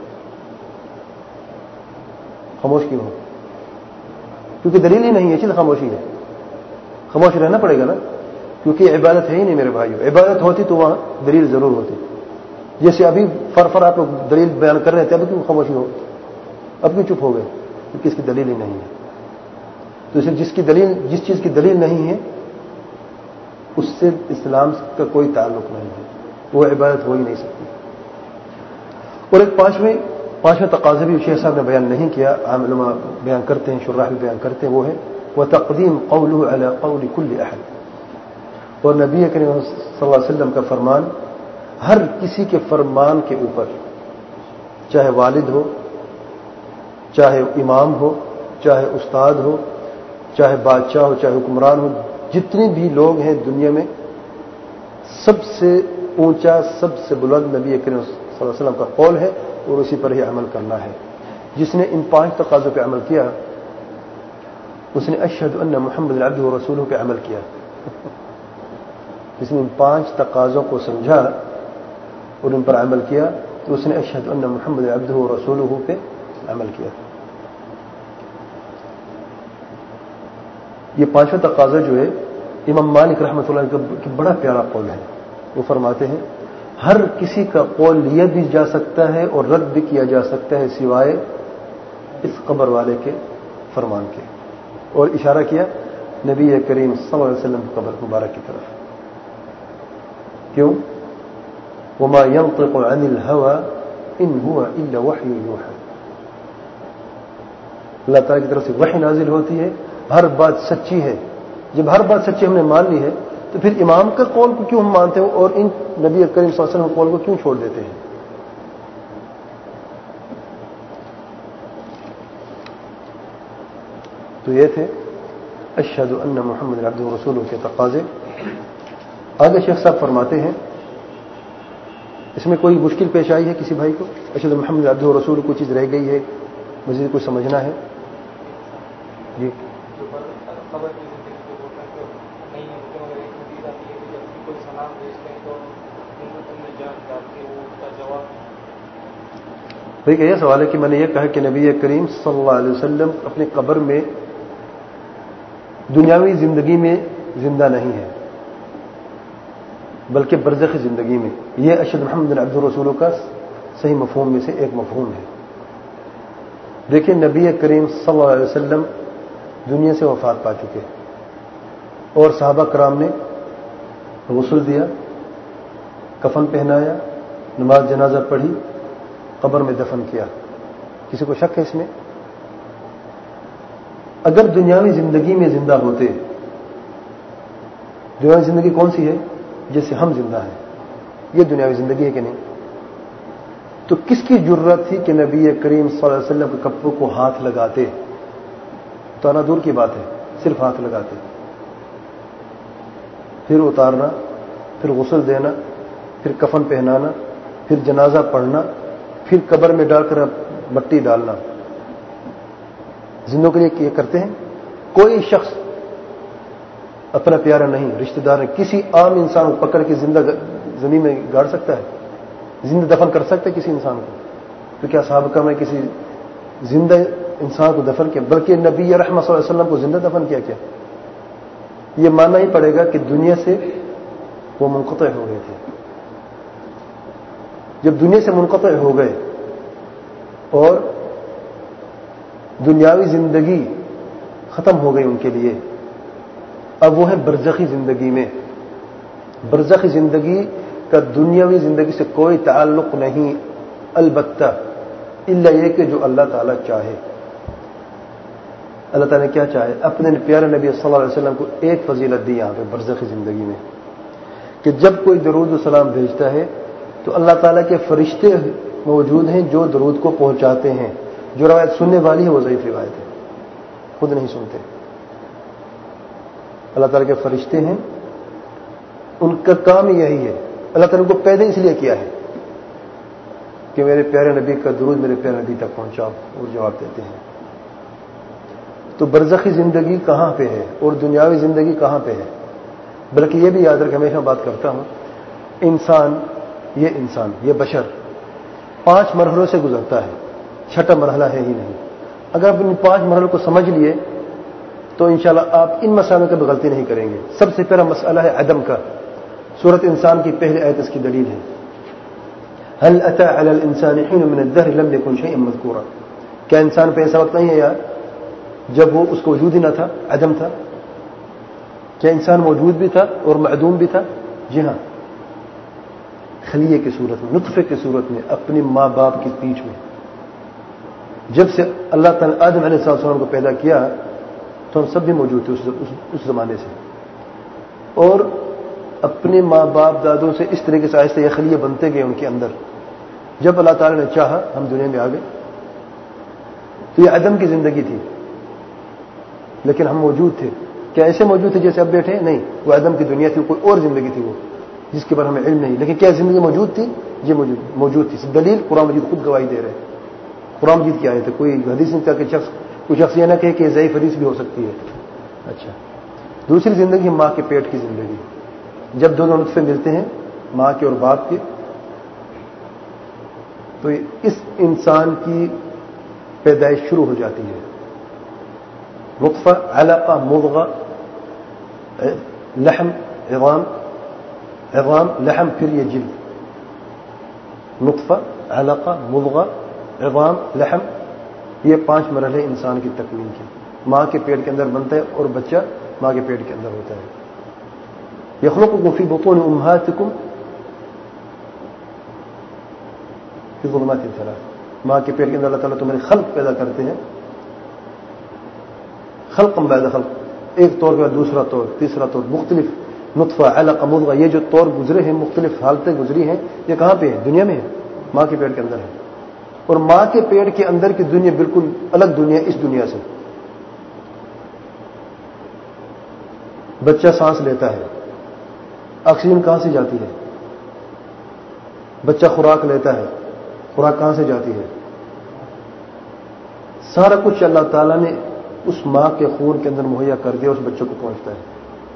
خاموش کیوں ہو؟ کیونکہ دلیل ہی نہیں ہے، چیز خاموشی ہے. خاموش رہنا پڑے گا نا، کیونکہ عبادت ہے ہی نہیں میرے بھائیو. عبادت ہوتی تو وہاں دلیل ضرور ہوتی. جیسے ابھی فرفر آپ لوگ دلیل بیان کر رہے تھے، اب کیوں خاموشی ہو؟ اب کیوں چپ ہو گئے؟ کیونکہ اس کی دلیل ہی نہیں ہے. تو اسے جس چیز کی دلیل نہیں ہے اس سے اسلام کا کوئی تعلق نہیں ہے، وہ عبادت ہو ہی نہیں سکتی. اور ایک پانچویں تقاضے بھی شیخ صاحب نے بیان نہیں کیا، عام علماء بیان کرتے ہیں، شراح بھی بیان کرتے ہیں، وہ ہے وتقدیم قوله على قول كل احد. اور نبی کریم صلی اللہ علیہ وسلم کا فرمان ہر کسی کے فرمان کے اوپر، چاہے والد ہو، چاہے امام ہو، چاہے استاد ہو، چاہے بادشاہ ہو، چاہے حکمران ہو، جتنے بھی لوگ ہیں دنیا میں، سب سے اونچا، سب سے بلند نبی کریم صلی اللہ علیہ وسلم کا قول ہے، اور اسی پر ہی عمل کرنا ہے. جس نے ان 5 تقاضوں پہ عمل کیا اس نے اشہد ان محمد عبدہ ورسولہ پہ عمل کیا. جس نے ان 5 تقاضوں کو سمجھا اور ان پر عمل کیا تو اس نے اشہد ان محمد عبدہ ورسولہ پہ عمل کیا. یہ 5واں تقاضا جو ہے امام مالک رحمۃ اللہ کا بڑا پیارا قول ہے. وہ فرماتے ہیں ہر کسی کا قول لیا بھی جا سکتا ہے اور رد بھی کیا جا سکتا ہے سوائے اس قبر والے کے فرمان کے. اور اشارہ کیا نبی کریم صلی اللہ علیہ وسلم کی قبر مبارک کی طرف. کیوں؟ وما ينطق عن الهوى ان هو الا وحی یوحى. اللہ تعالیٰ کی طرف سے وحی نازل ہوتی ہے، ہر بات سچی ہے. جب ہر بات سچی ہم نے مان لی ہے تو پھر امام کا قول کو کیوں ہم مانتے ہیں اور ان نبی کریم صلی اللہ علیہ وسلم کے قول کو کیوں چھوڑ دیتے ہیں؟ تو یہ تھے اشہد ان محمد عبدہ ورسولہ کے تقاضے. آگے شیخ صاحب فرماتے ہیں اس میں کوئی مشکل پیش آئی ہے کسی بھائی کو؟ اشہد محمد عبدہ ورسولہ کوئی چیز رہ گئی ہے، مزید کوئی سمجھنا ہے؟ جی بھائی یہ سوال ہے کہ میں نے یہ کہا کہ نبی کریم صلی اللہ علیہ وسلم اپنے قبر میں دنیاوی زندگی میں زندہ نہیں ہے بلکہ برزخی زندگی میں. یہ اشہد محمد عبدہ رسولہ کا صحیح مفہوم میں سے ایک مفہوم ہے. دیکھیں نبی کریم صلی اللہ علیہ وسلم دنیا سے وفات پا چکے اور صحابہ کرام نے غسل دیا، کفن پہنایا، نماز جنازہ پڑھی، قبر میں دفن کیا. کسی کو شک ہے اس میں؟ اگر دنیاوی زندگی میں زندہ ہوتے، دنیاوی زندگی کون سی ہے؟ جیسے ہم زندہ ہیں، یہ دنیاوی زندگی ہے کہ نہیں؟ تو کس کی جرت تھی کہ نبی کریم صلی اللہ علیہ وسلم کے کپڑوں کو ہاتھ لگاتے؟ اتارنا دور کی بات ہے، صرف ہاتھ لگاتے، پھر اتارنا، پھر غسل دینا، پھر کفن پہنانا، پھر جنازہ پڑھنا، پھر قبر میں ڈال کر مٹی ڈالنا. زندوں کے لیے یہ کرتے ہیں. کوئی شخص اپنا پیارا نہیں، رشتہ دار نہیں، کسی عام انسان کو پکڑ کے زندہ زمین میں گاڑ سکتا ہے؟ زندہ دفن کر سکتا ہے کسی انسان کو؟ تو کیا صحابہ کرام نے کسی زندہ انسان کو دفن کیا؟ بلکہ نبی رحمت صلی اللہ علیہ وسلم کو زندہ دفن کیا. کیا یہ ماننا ہی پڑے گا کہ دنیا سے وہ منقطع ہو گئے تھے. جب دنیا سے منقطع ہو گئے اور دنیاوی زندگی ختم ہو گئی ان کے لیے، اب وہ ہے برزخی زندگی میں. برزخی زندگی کا دنیاوی زندگی سے کوئی تعلق نہیں، البتہ الا یہ کہ جو اللہ تعالیٰ چاہے. اللہ تعالیٰ نے کیا چاہے؟ اپنے پیارے نبی صلی اللہ علیہ وسلم کو ایک فضیلت دی یہاں پہ برزخی زندگی میں کہ جب کوئی درود و سلام بھیجتا ہے تو اللہ تعالیٰ کے فرشتے موجود ہیں جو درود کو پہنچاتے ہیں. جو روایت سننے والی ہے وہ ضعیف روایت ہے، خود نہیں سنتے. اللہ تعالیٰ کے فرشتے ہیں، ان کا کام یہی ہے. اللہ تعالیٰ کو پیدا اس لیے کیا ہے کہ میرے پیارے نبی کا درود میرے پیارے نبی تک پہنچاؤ، اور جواب دیتے ہیں. تو برزخی زندگی کہاں پہ ہے اور دنیاوی زندگی کہاں پہ ہے؟ بلکہ یہ بھی یاد رکھ، ہمیشہ بات کرتا ہوں، انسان یہ بشر 5 مرحلوں سے گزرتا ہے، 6واں مرحلہ ہے ہی نہیں. اگر آپ ان 5 مرحلوں کو سمجھ لیے تو انشاءاللہ آپ ان مسائلوں کا بھی غلطی نہیں کریں گے. سب سے پہلا مسئلہ ہے عدم کا. سورۃ انسان کی پہلی آیت اس کی دلیل ہے. هل اتى على الانسان حين من الدهر لم يكن شيئا مذكورا. کیا انسان پہ ایسا وقت نہیں ہے یار جب وہ اس کو وجود ہی نہ تھا، عدم تھا؟ کیا انسان موجود بھی تھا اور معدوم بھی تھا؟ جی ہاں، خلیے کی صورت میں، نطفے کی صورت میں، اپنی ماں باپ کی پیٹھ میں. جب سے اللہ تعالیٰ آدم علیہ السلام کو پیدا کیا تو ہم سب بھی موجود تھے اس زمانے سے، اور اپنے ماں باپ دادوں سے اس طریقے سے آہستہ یہ خلیے بنتے گئے ان کے اندر. جب اللہ تعالیٰ نے چاہا ہم دنیا میں آ گئے. تو یہ عدم کی زندگی تھی، لیکن ہم موجود تھے. کیا ایسے موجود تھے جیسے اب بیٹھے؟ نہیں، وہ عدم کی دنیا تھی، کوئی اور زندگی تھی وہ جس کے بارے میں علم نہیں. لیکن کیا زندگی موجود تھی؟ یہ موجود تھی. دلیل قرآن مجید خود گواہی دے رہے ہیں. قرآن مجید کی آیت ہے، کوئی حدیث نہیں کہا کہ کوئی شخص یہ نہ کہے کہ ضعیف حدیث بھی ہو سکتی ہے. اچھا، دوسری زندگی ماں کے پیٹ کی زندگی. جب دونوں نطفے ملتے ہیں ماں کے اور باپ کے تو اس انسان کی پیدائش شروع ہو جاتی ہے. نطفہ، علقہ، مضغہ، لحم عظام، عظام لحم، پھر یہ جلد، نطفہ علقہ مضغہ عظام لحم، یہ 5 مرحلے انسان کی تکوین کے، ماں کے پیٹ کے اندر بنتا ہے اور بچہ ماں کے پیٹ کے اندر ہوتا ہے. یخلقکم فی بطون امہاتکم فی ظلمات ثلاث، ماں کے پیٹ کے اندر اللہ تعالیٰ تمہارے خلق پیدا کرتے ہیں، خلق بعد خلق، ایک طور کے بعد دوسرا طور، تیسرا طور، مختلف نطفہ علقہ مضغہ، یہ جو طور گزرے ہیں، مختلف حالتیں گزری ہیں، یہ کہاں پہ ہے؟ دنیا میں ہے، ماں کے پیٹ کے اندر ہے. اور ماں کے پیٹ کے اندر کی دنیا بالکل الگ دنیا اس دنیا سے. بچہ سانس لیتا ہے، آکسیجن کہاں سے جاتی ہے؟ بچہ خوراک لیتا ہے، خوراک کہاں سے جاتی ہے؟ سارا کچھ اللہ تعالیٰ نے اس ماں کے خون کے اندر مہیا کر دیا، اس بچے کو پہنچتا ہے.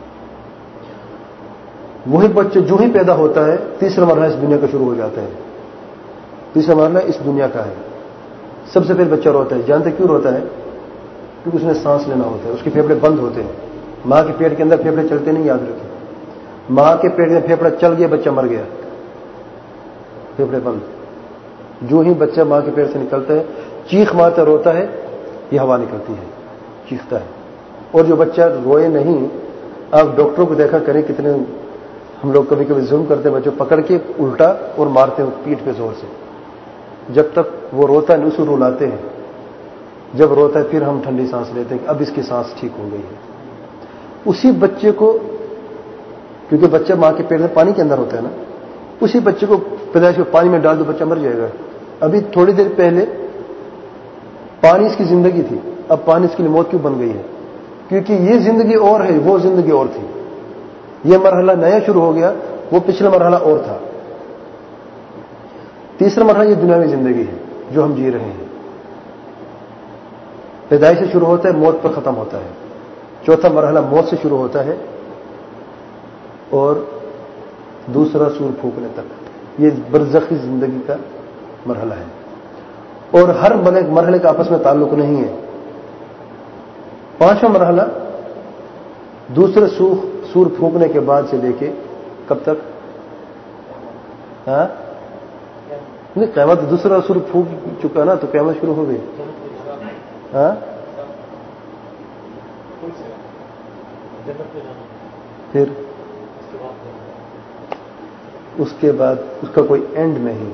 وہی بچہ جو ہی پیدا ہوتا ہے، تیسرا مرحلہ اس دنیا کا شروع ہو جاتا ہے. تیسرا مرحلہ اس دنیا کا ہے. سب سے پہلے بچہ روتا ہے. جانتے کیوں روتا ہے؟ کیونکہ اس نے سانس لینا ہوتا ہے، اس کے پھیپھڑے بند ہوتے ہیں. ماں کے پیٹ کے اندر پھیپھڑے چلتے نہیں، یاد رکھیں. ماں کے پیٹ میں پھیپھڑا چل گیا، بچہ مر گیا، پھیپھڑے بند. جو ہی بچہ ماں کے پیٹ سے نکلتا ہے، چیخ مارتا روتا ہے، یہ ہوا نکلتی ہے، چیختا ہے. اور جو بچہ روئے نہیں، آپ ڈاکٹروں کو دیکھا کریں، کتنے ہم لوگ کبھی کبھی ظلم کرتے ہیں، بچوں پکڑ کے الٹا اور مارتے ہیں پیٹھ پہ زور سے. جب تک وہ روتا ہے اسے رلاتے ہیں. جب روتا ہے پھر ہم ٹھنڈی سانس لیتے ہیں کہ اب اس کی سانس ٹھیک ہو گئی ہے. اسی بچے کو، کیونکہ بچہ ماں کے پیٹ میں پانی کے اندر ہوتا ہے نا، اسی بچے کو پیدائش میں پانی میں ڈال دو، بچہ مر جائے گا. ابھی تھوڑی دیر پہلے پانی اس کی زندگی تھی، اب پانی اس کے لیے موت کیوں بن گئی ہے؟ کیونکہ یہ زندگی اور ہے، وہ زندگی اور تھی. یہ مرحلہ نیا شروع ہو گیا، وہ پچھلا مرحلہ اور تھا. تیسرا مرحلہ یہ دنیاوی زندگی ہے جو ہم جی رہے ہیں. پیدائش سے شروع ہوتا ہے، موت پر ختم ہوتا ہے. چوتھا مرحلہ موت سے شروع ہوتا ہے اور دوسرا سور پھونکنے تک. یہ برزخی زندگی کا مرحلہ ہے. اور ہر مرحلے کا آپس میں تعلق نہیں ہے. پانچواں مرحلہ دوسرے سور پھونکنے کے بعد سے لے کے کب تک؟ نہیں، قیامت دوسرا سور پھونک چکا نا، تو قیامت شروع ہو گئی. پھر اس کے بعد اس کا کوئی اینڈ نہیں.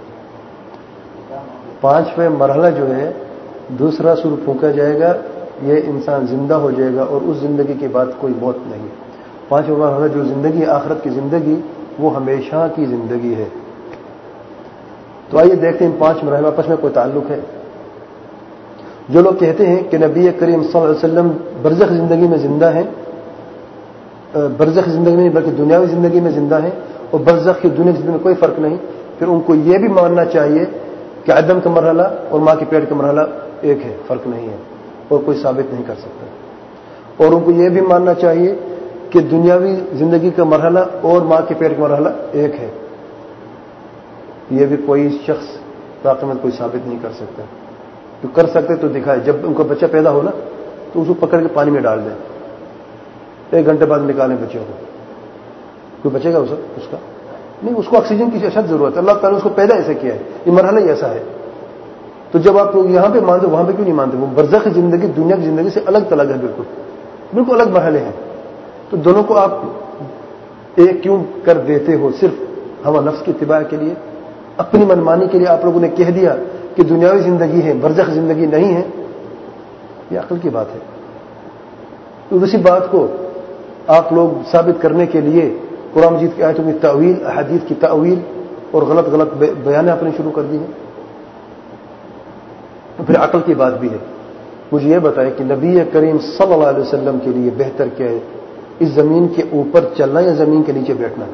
پانچویں مرحلہ جو ہے، دوسرا سور پھونکا جائے گا، یہ انسان زندہ ہو جائے گا اور اس زندگی کے بعد کوئی موت نہیں. پانچواں مرحلہ جو زندگی، آخرت کی زندگی، وہ ہمیشہ کی زندگی ہے. تو آئیے دیکھتے ہیں ان 5 مرحلے آپس میں کوئی تعلق ہے. جو لوگ کہتے ہیں کہ نبی کریم صلی اللہ علیہ وسلم برزخ زندگی میں زندہ ہیں، برزخ زندگی میں نہیں بلکہ دنیاوی زندگی میں زندہ ہیں، اور برزخ کی دنیا کی زندگی میں کوئی فرق نہیں، پھر ان کو یہ بھی ماننا چاہیے کہ عدم کا مرحلہ اور ماں کے پیٹ کا مرحلہ ایک ہے، فرق نہیں ہے اور کوئی ثابت نہیں کر سکتا. اور ان کو یہ بھی ماننا چاہیے کہ دنیاوی زندگی کا مرحلہ اور ماں کے پیٹ کا مرحلہ ایک ہے. یہ بھی کوئی شخص واقعہ میں کوئی ثابت نہیں کر سکتا. جو کر سکتے تو دکھائے. جب ان کو بچہ پیدا ہو نا تو اس کو پکڑ کے پانی میں ڈال دیں، 1 گھنٹے بعد نکالیں بچے کو. کوئی بچے گا اس کا نہیں. اس کو آکسیجن کی اشد ضرورت ہے. اللہ تعالیٰ نے اس کو پیدا ایسے کیا ہے، یہ مرحلہ ہی ایسا ہے. تو جب آپ لوگ یہاں پہ مانتے وہاں پہ کیوں نہیں مانتے؟ وہ برزخ زندگی دنیا کی زندگی سے الگ تلگ ہے، بالکل بالکل الگ مرحلے ہیں. تو دونوں کو آپ ایک کیوں کر دیتے ہو؟ صرف ہوا نفس کی اتباع کے لیے، اپنی منمانی کے لیے آپ لوگوں نے کہہ دیا کہ دنیاوی زندگی ہے، برزخ زندگی نہیں ہے. یہ عقل کی بات ہے. تو اسی بات کو آپ لوگ ثابت کرنے کے لیے قرآن مجید کی آیتوں کی تاویل، احادیث کی تاویل اور غلط بیانیں اپنے شروع کر دی ہیں. تو پھر عقل کی بات بھی ہے. مجھے یہ بتائے کہ نبی کریم صلی اللہ علیہ وسلم کے لیے بہتر کیا ہے، اس زمین کے اوپر چلنا یا زمین کے نیچے بیٹھنا؟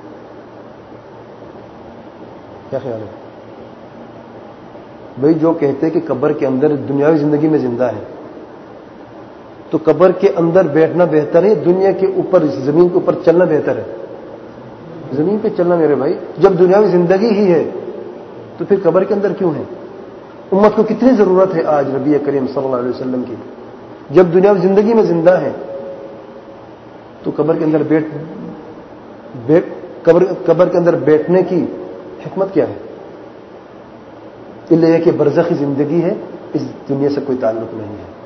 کیا خیال ہے بھائی؟ جو کہتے کہ قبر کے اندر دنیاوی زندگی میں زندہ ہے، تو قبر کے اندر بیٹھنا بہتر ہے، دنیا کے اوپر زمین کے اوپر چلنا بہتر ہے؟ زمین پہ چلنا میرے بھائی. جب دنیاوی زندگی ہی ہے تو پھر قبر کے اندر کیوں ہے؟ امت کو کتنی ضرورت ہے آج نبی کریم صلی اللہ علیہ وسلم کی، جب دنیاوی زندگی میں زندہ ہے. تو قبر کے اندر بیٹھنے کی حکمت کیا ہے؟ یہ کہ برزخی زندگی ہے، اس دنیا سے کوئی تعلق نہیں ہے.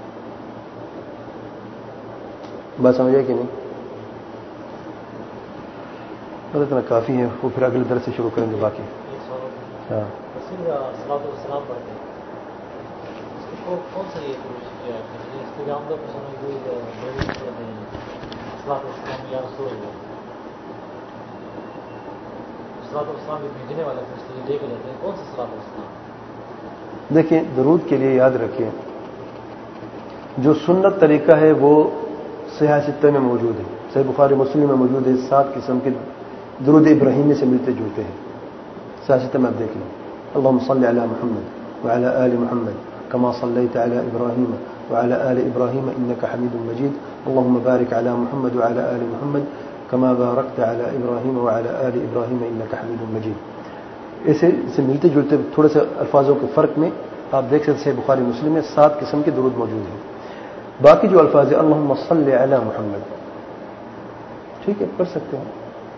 بات سمجھے کہ نہیں؟ بس اتنا کافی ہے، وہ پھر اگلے درس سے شروع کریں گے باقی. ہاں دیکھیں، درود کے لیے یاد رکھیں جو سنت طریقہ ہے وہ صحیح ستہ میں موجود ہے، صحیح بخاری مسلم میں موجود ہے. 7 قسم کے درود ابراہیمی سے ملتے جلتے ہیں. صحیح ستہ میں آپ دیکھ لیں. اللهم صل على محمد وعلى آل محمد كما صليت على إبراهيم وعلى آل إبراهيم إنك حميد مجيد. اللهم بارك على محمد وعلى آل محمد كما باركت على إبراهيم وعلى آل إبراهيم إنك حميد مجيد. اسے ملتے جلتے تھوڑے سے الفاظوں کے فرق میں آپ دیکھ سکتے ہیں بخاری مسلم میں 7 قسم کے درود موجود ہیں. باقی جو الفاظ ہیں اللهم صل علی محمد، ٹھیک ہے پڑھ سکتے ہیں،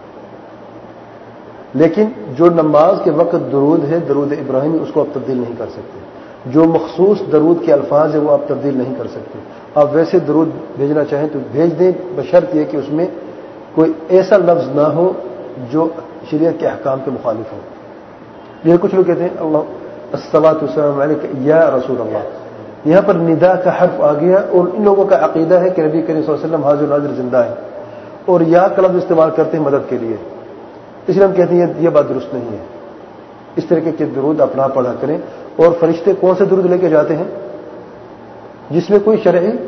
لیکن جو نماز کے وقت درود ہے درود ابراہیمی اس کو آپ تبدیل نہیں کر سکتے. جو مخصوص درود کے الفاظ ہیں وہ آپ تبدیل نہیں کر سکتے. آپ ویسے درود بھیجنا چاہیں تو بھیج دیں، بشرط یہ کہ اس میں کوئی ایسا لفظ نہ ہو جو شریعت کے احکام کے مخالف ہو. یہ کچھ لوگ کہتے ہیں اللہ الصلاۃ والسلام علیک یا رسول اللہ، یہاں پر ندا کا حرف آ گیا، اور ان لوگوں کا عقیدہ ہے کہ نبی کریم صلی اللہ علیہ وسلم حاضر ناظر زندہ ہے، اور یا کا لفظ استعمال کرتے ہیں مدد کے لیے. اس لیے ہم کہتے ہیں یہ بات درست نہیں ہے. اس طریقے کے درود اپنا پڑھا کریں. اور فرشتے کون سے درود لے کے جاتے ہیں؟ جس میں کوئی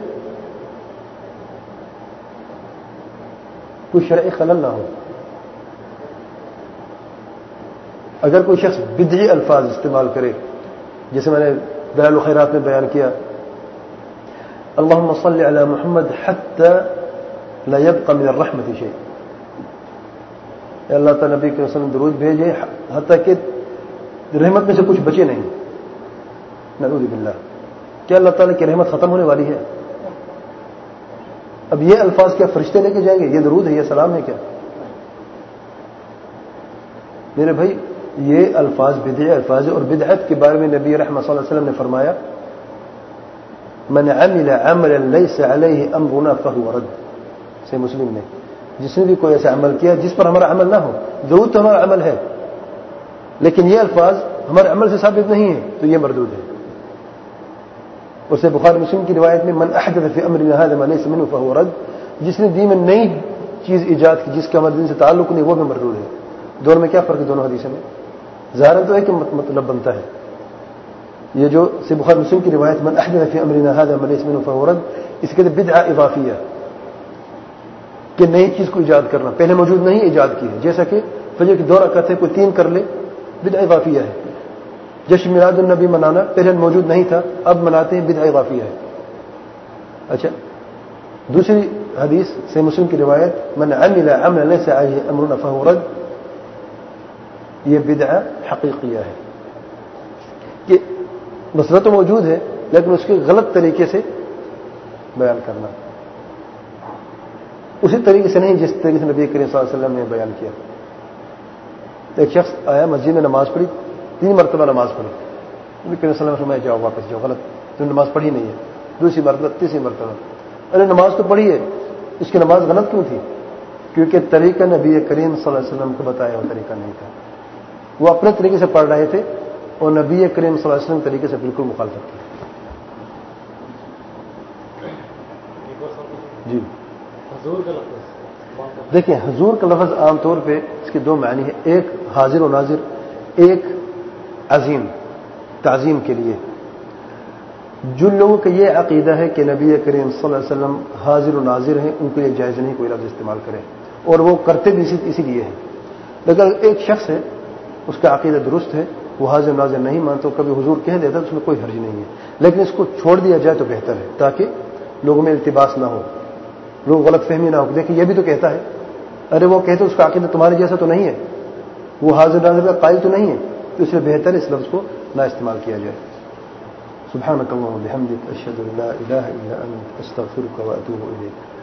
شرعی خلل نہ ہو. اگر کوئی شخص بدعی الفاظ استعمال کرے، جیسے میں نے دلائل الخیرات میں بیان کیا اللهم صل علی محمد حتى لا يبقى من الرحمة شيء، اللہ تعالی نبی کے وسلم درود بھیجے حتیٰ کہ رحمت میں سے کچھ بچے نہیں. نعوذ باللہ، کیا اللہ تعالی کی رحمت ختم ہونے والی ہے؟ اب یہ الفاظ کیا فرشتے لے کے جائیں گے؟ یہ درود ہے، یہ سلام ہے کیا؟ میرے بھائی یہ الفاظ بدعی الفاظ ہے. اور بدعت کے بارے میں نبی رحمۃ صلی اللہ علیہ وسلم نے فرمایا من عمل عملا ليس عليه امرنا فهو رد. سے مسلم نے جس نے بھی کوئی ایسا عمل کیا جس پر ہمارا عمل نہ ہو، درود تو ہمارا عمل ہے لیکن یہ الفاظ ہمارے عمل سے ثابت نہیں ہے تو یہ مردود ہے. اور سے بخاری مسلم کی روایت میں من احدث في امرنا هذا ما ليس منه فهو رد، جس نے دین میں نئی چیز ایجاد کی جس کا ہمارے دین سے تعلق نہیں وہ بھی مردود ہے. دونوں میں کیا فرق ہے؟ دونوں حدیثوں میں ظاہر تو ہے کہ مطلب بنتا ہے. یہ جو سے بخاری مسلم کی روایت من احدث في امرنا هذا ما ليس منه فهو رد، اس کے بدعہ اضافیہ کہ نئی چیز کو ایجاد کرنا، پہلے موجود نہیں ایجاد کی ہے. جیسا کہ فجر کی 2 رکعت ہے کوئی 3 کر لے، بدعہ اضافیہ ہے. جشن میلاد النبی منانا پہلے موجود نہیں تھا اب مناتے ہیں، بدعہ اضافیہ ہے. اچھا دوسری حدیث سے مسلم کی روایت من عمل عملا ليس عليه امرنا فهو رد، یہ بدعہ حقیقیہ ہے کہ مسئلہ تو موجود ہے لیکن اس کے غلط طریقے سے بیان کرنا، اسی طریقے سے نہیں جس طریقے سے نبی کریم صلی اللہ علیہ وسلم نے بیان کیا. ایک شخص آیا مسجد میں نماز پڑھی، 3 مرتبہ نماز پڑھی. نبی کریم صلی اللہ علیہ وسلم جاؤ واپس جاؤ، غلط، تم نے نماز پڑھی نہیں ہے. دوسری مرتبہ، تیسری مرتبہ، ارے نماز تو پڑھی ہے، اس کی نماز غلط کیوں تھی؟ کیونکہ طریقہ نبی کریم صلی اللہ علیہ وسلم کو بتایا ہوا طریقہ نہیں تھا. وہ اپنے طریقے سے پڑھ رہے تھے اور نبی کریم صلی اللہ علیہ وسلم طریقے سے بالکل مخالفت کی. جی دیکھیں، حضور کا لفظ عام طور پہ اس کے 2 معنی ہیں، ایک حاضر و ناظر، ایک عظیم تعظیم کے لیے. جن لوگوں کا یہ عقیدہ ہے کہ نبی کریم صلی اللہ علیہ وسلم حاضر و ناظر ہیں ان کے لیے جائز نہیں کوئی لفظ استعمال کرے، اور وہ کرتے بھی اسی لیے ہیں. لیکن ایک شخص ہے اس کا عقیدہ درست ہے، وہ حاضر و ناظر نہیں مانتا، کبھی حضور کہہ دیتا تو اس میں کوئی حرج نہیں ہے، لیکن اس کو چھوڑ دیا جائے تو بہتر ہے تاکہ لوگوں میں التباس نہ ہو، لوگ غلط فہمی نہ ہو. دیکھیں یہ بھی تو کہتا ہے، ارے وہ کہتے اس کا عقیدہ تمہارے جیسا تو نہیں ہے، وہ حاضر ناظر کا قائل تو نہیں ہے، تو اس لیے بہتر ہے اس لفظ کو نہ استعمال کیا جائے. سبحانک اللہم و بحمدک اشہد ان لا الہ الا انت استغفرک و اتوب الیک.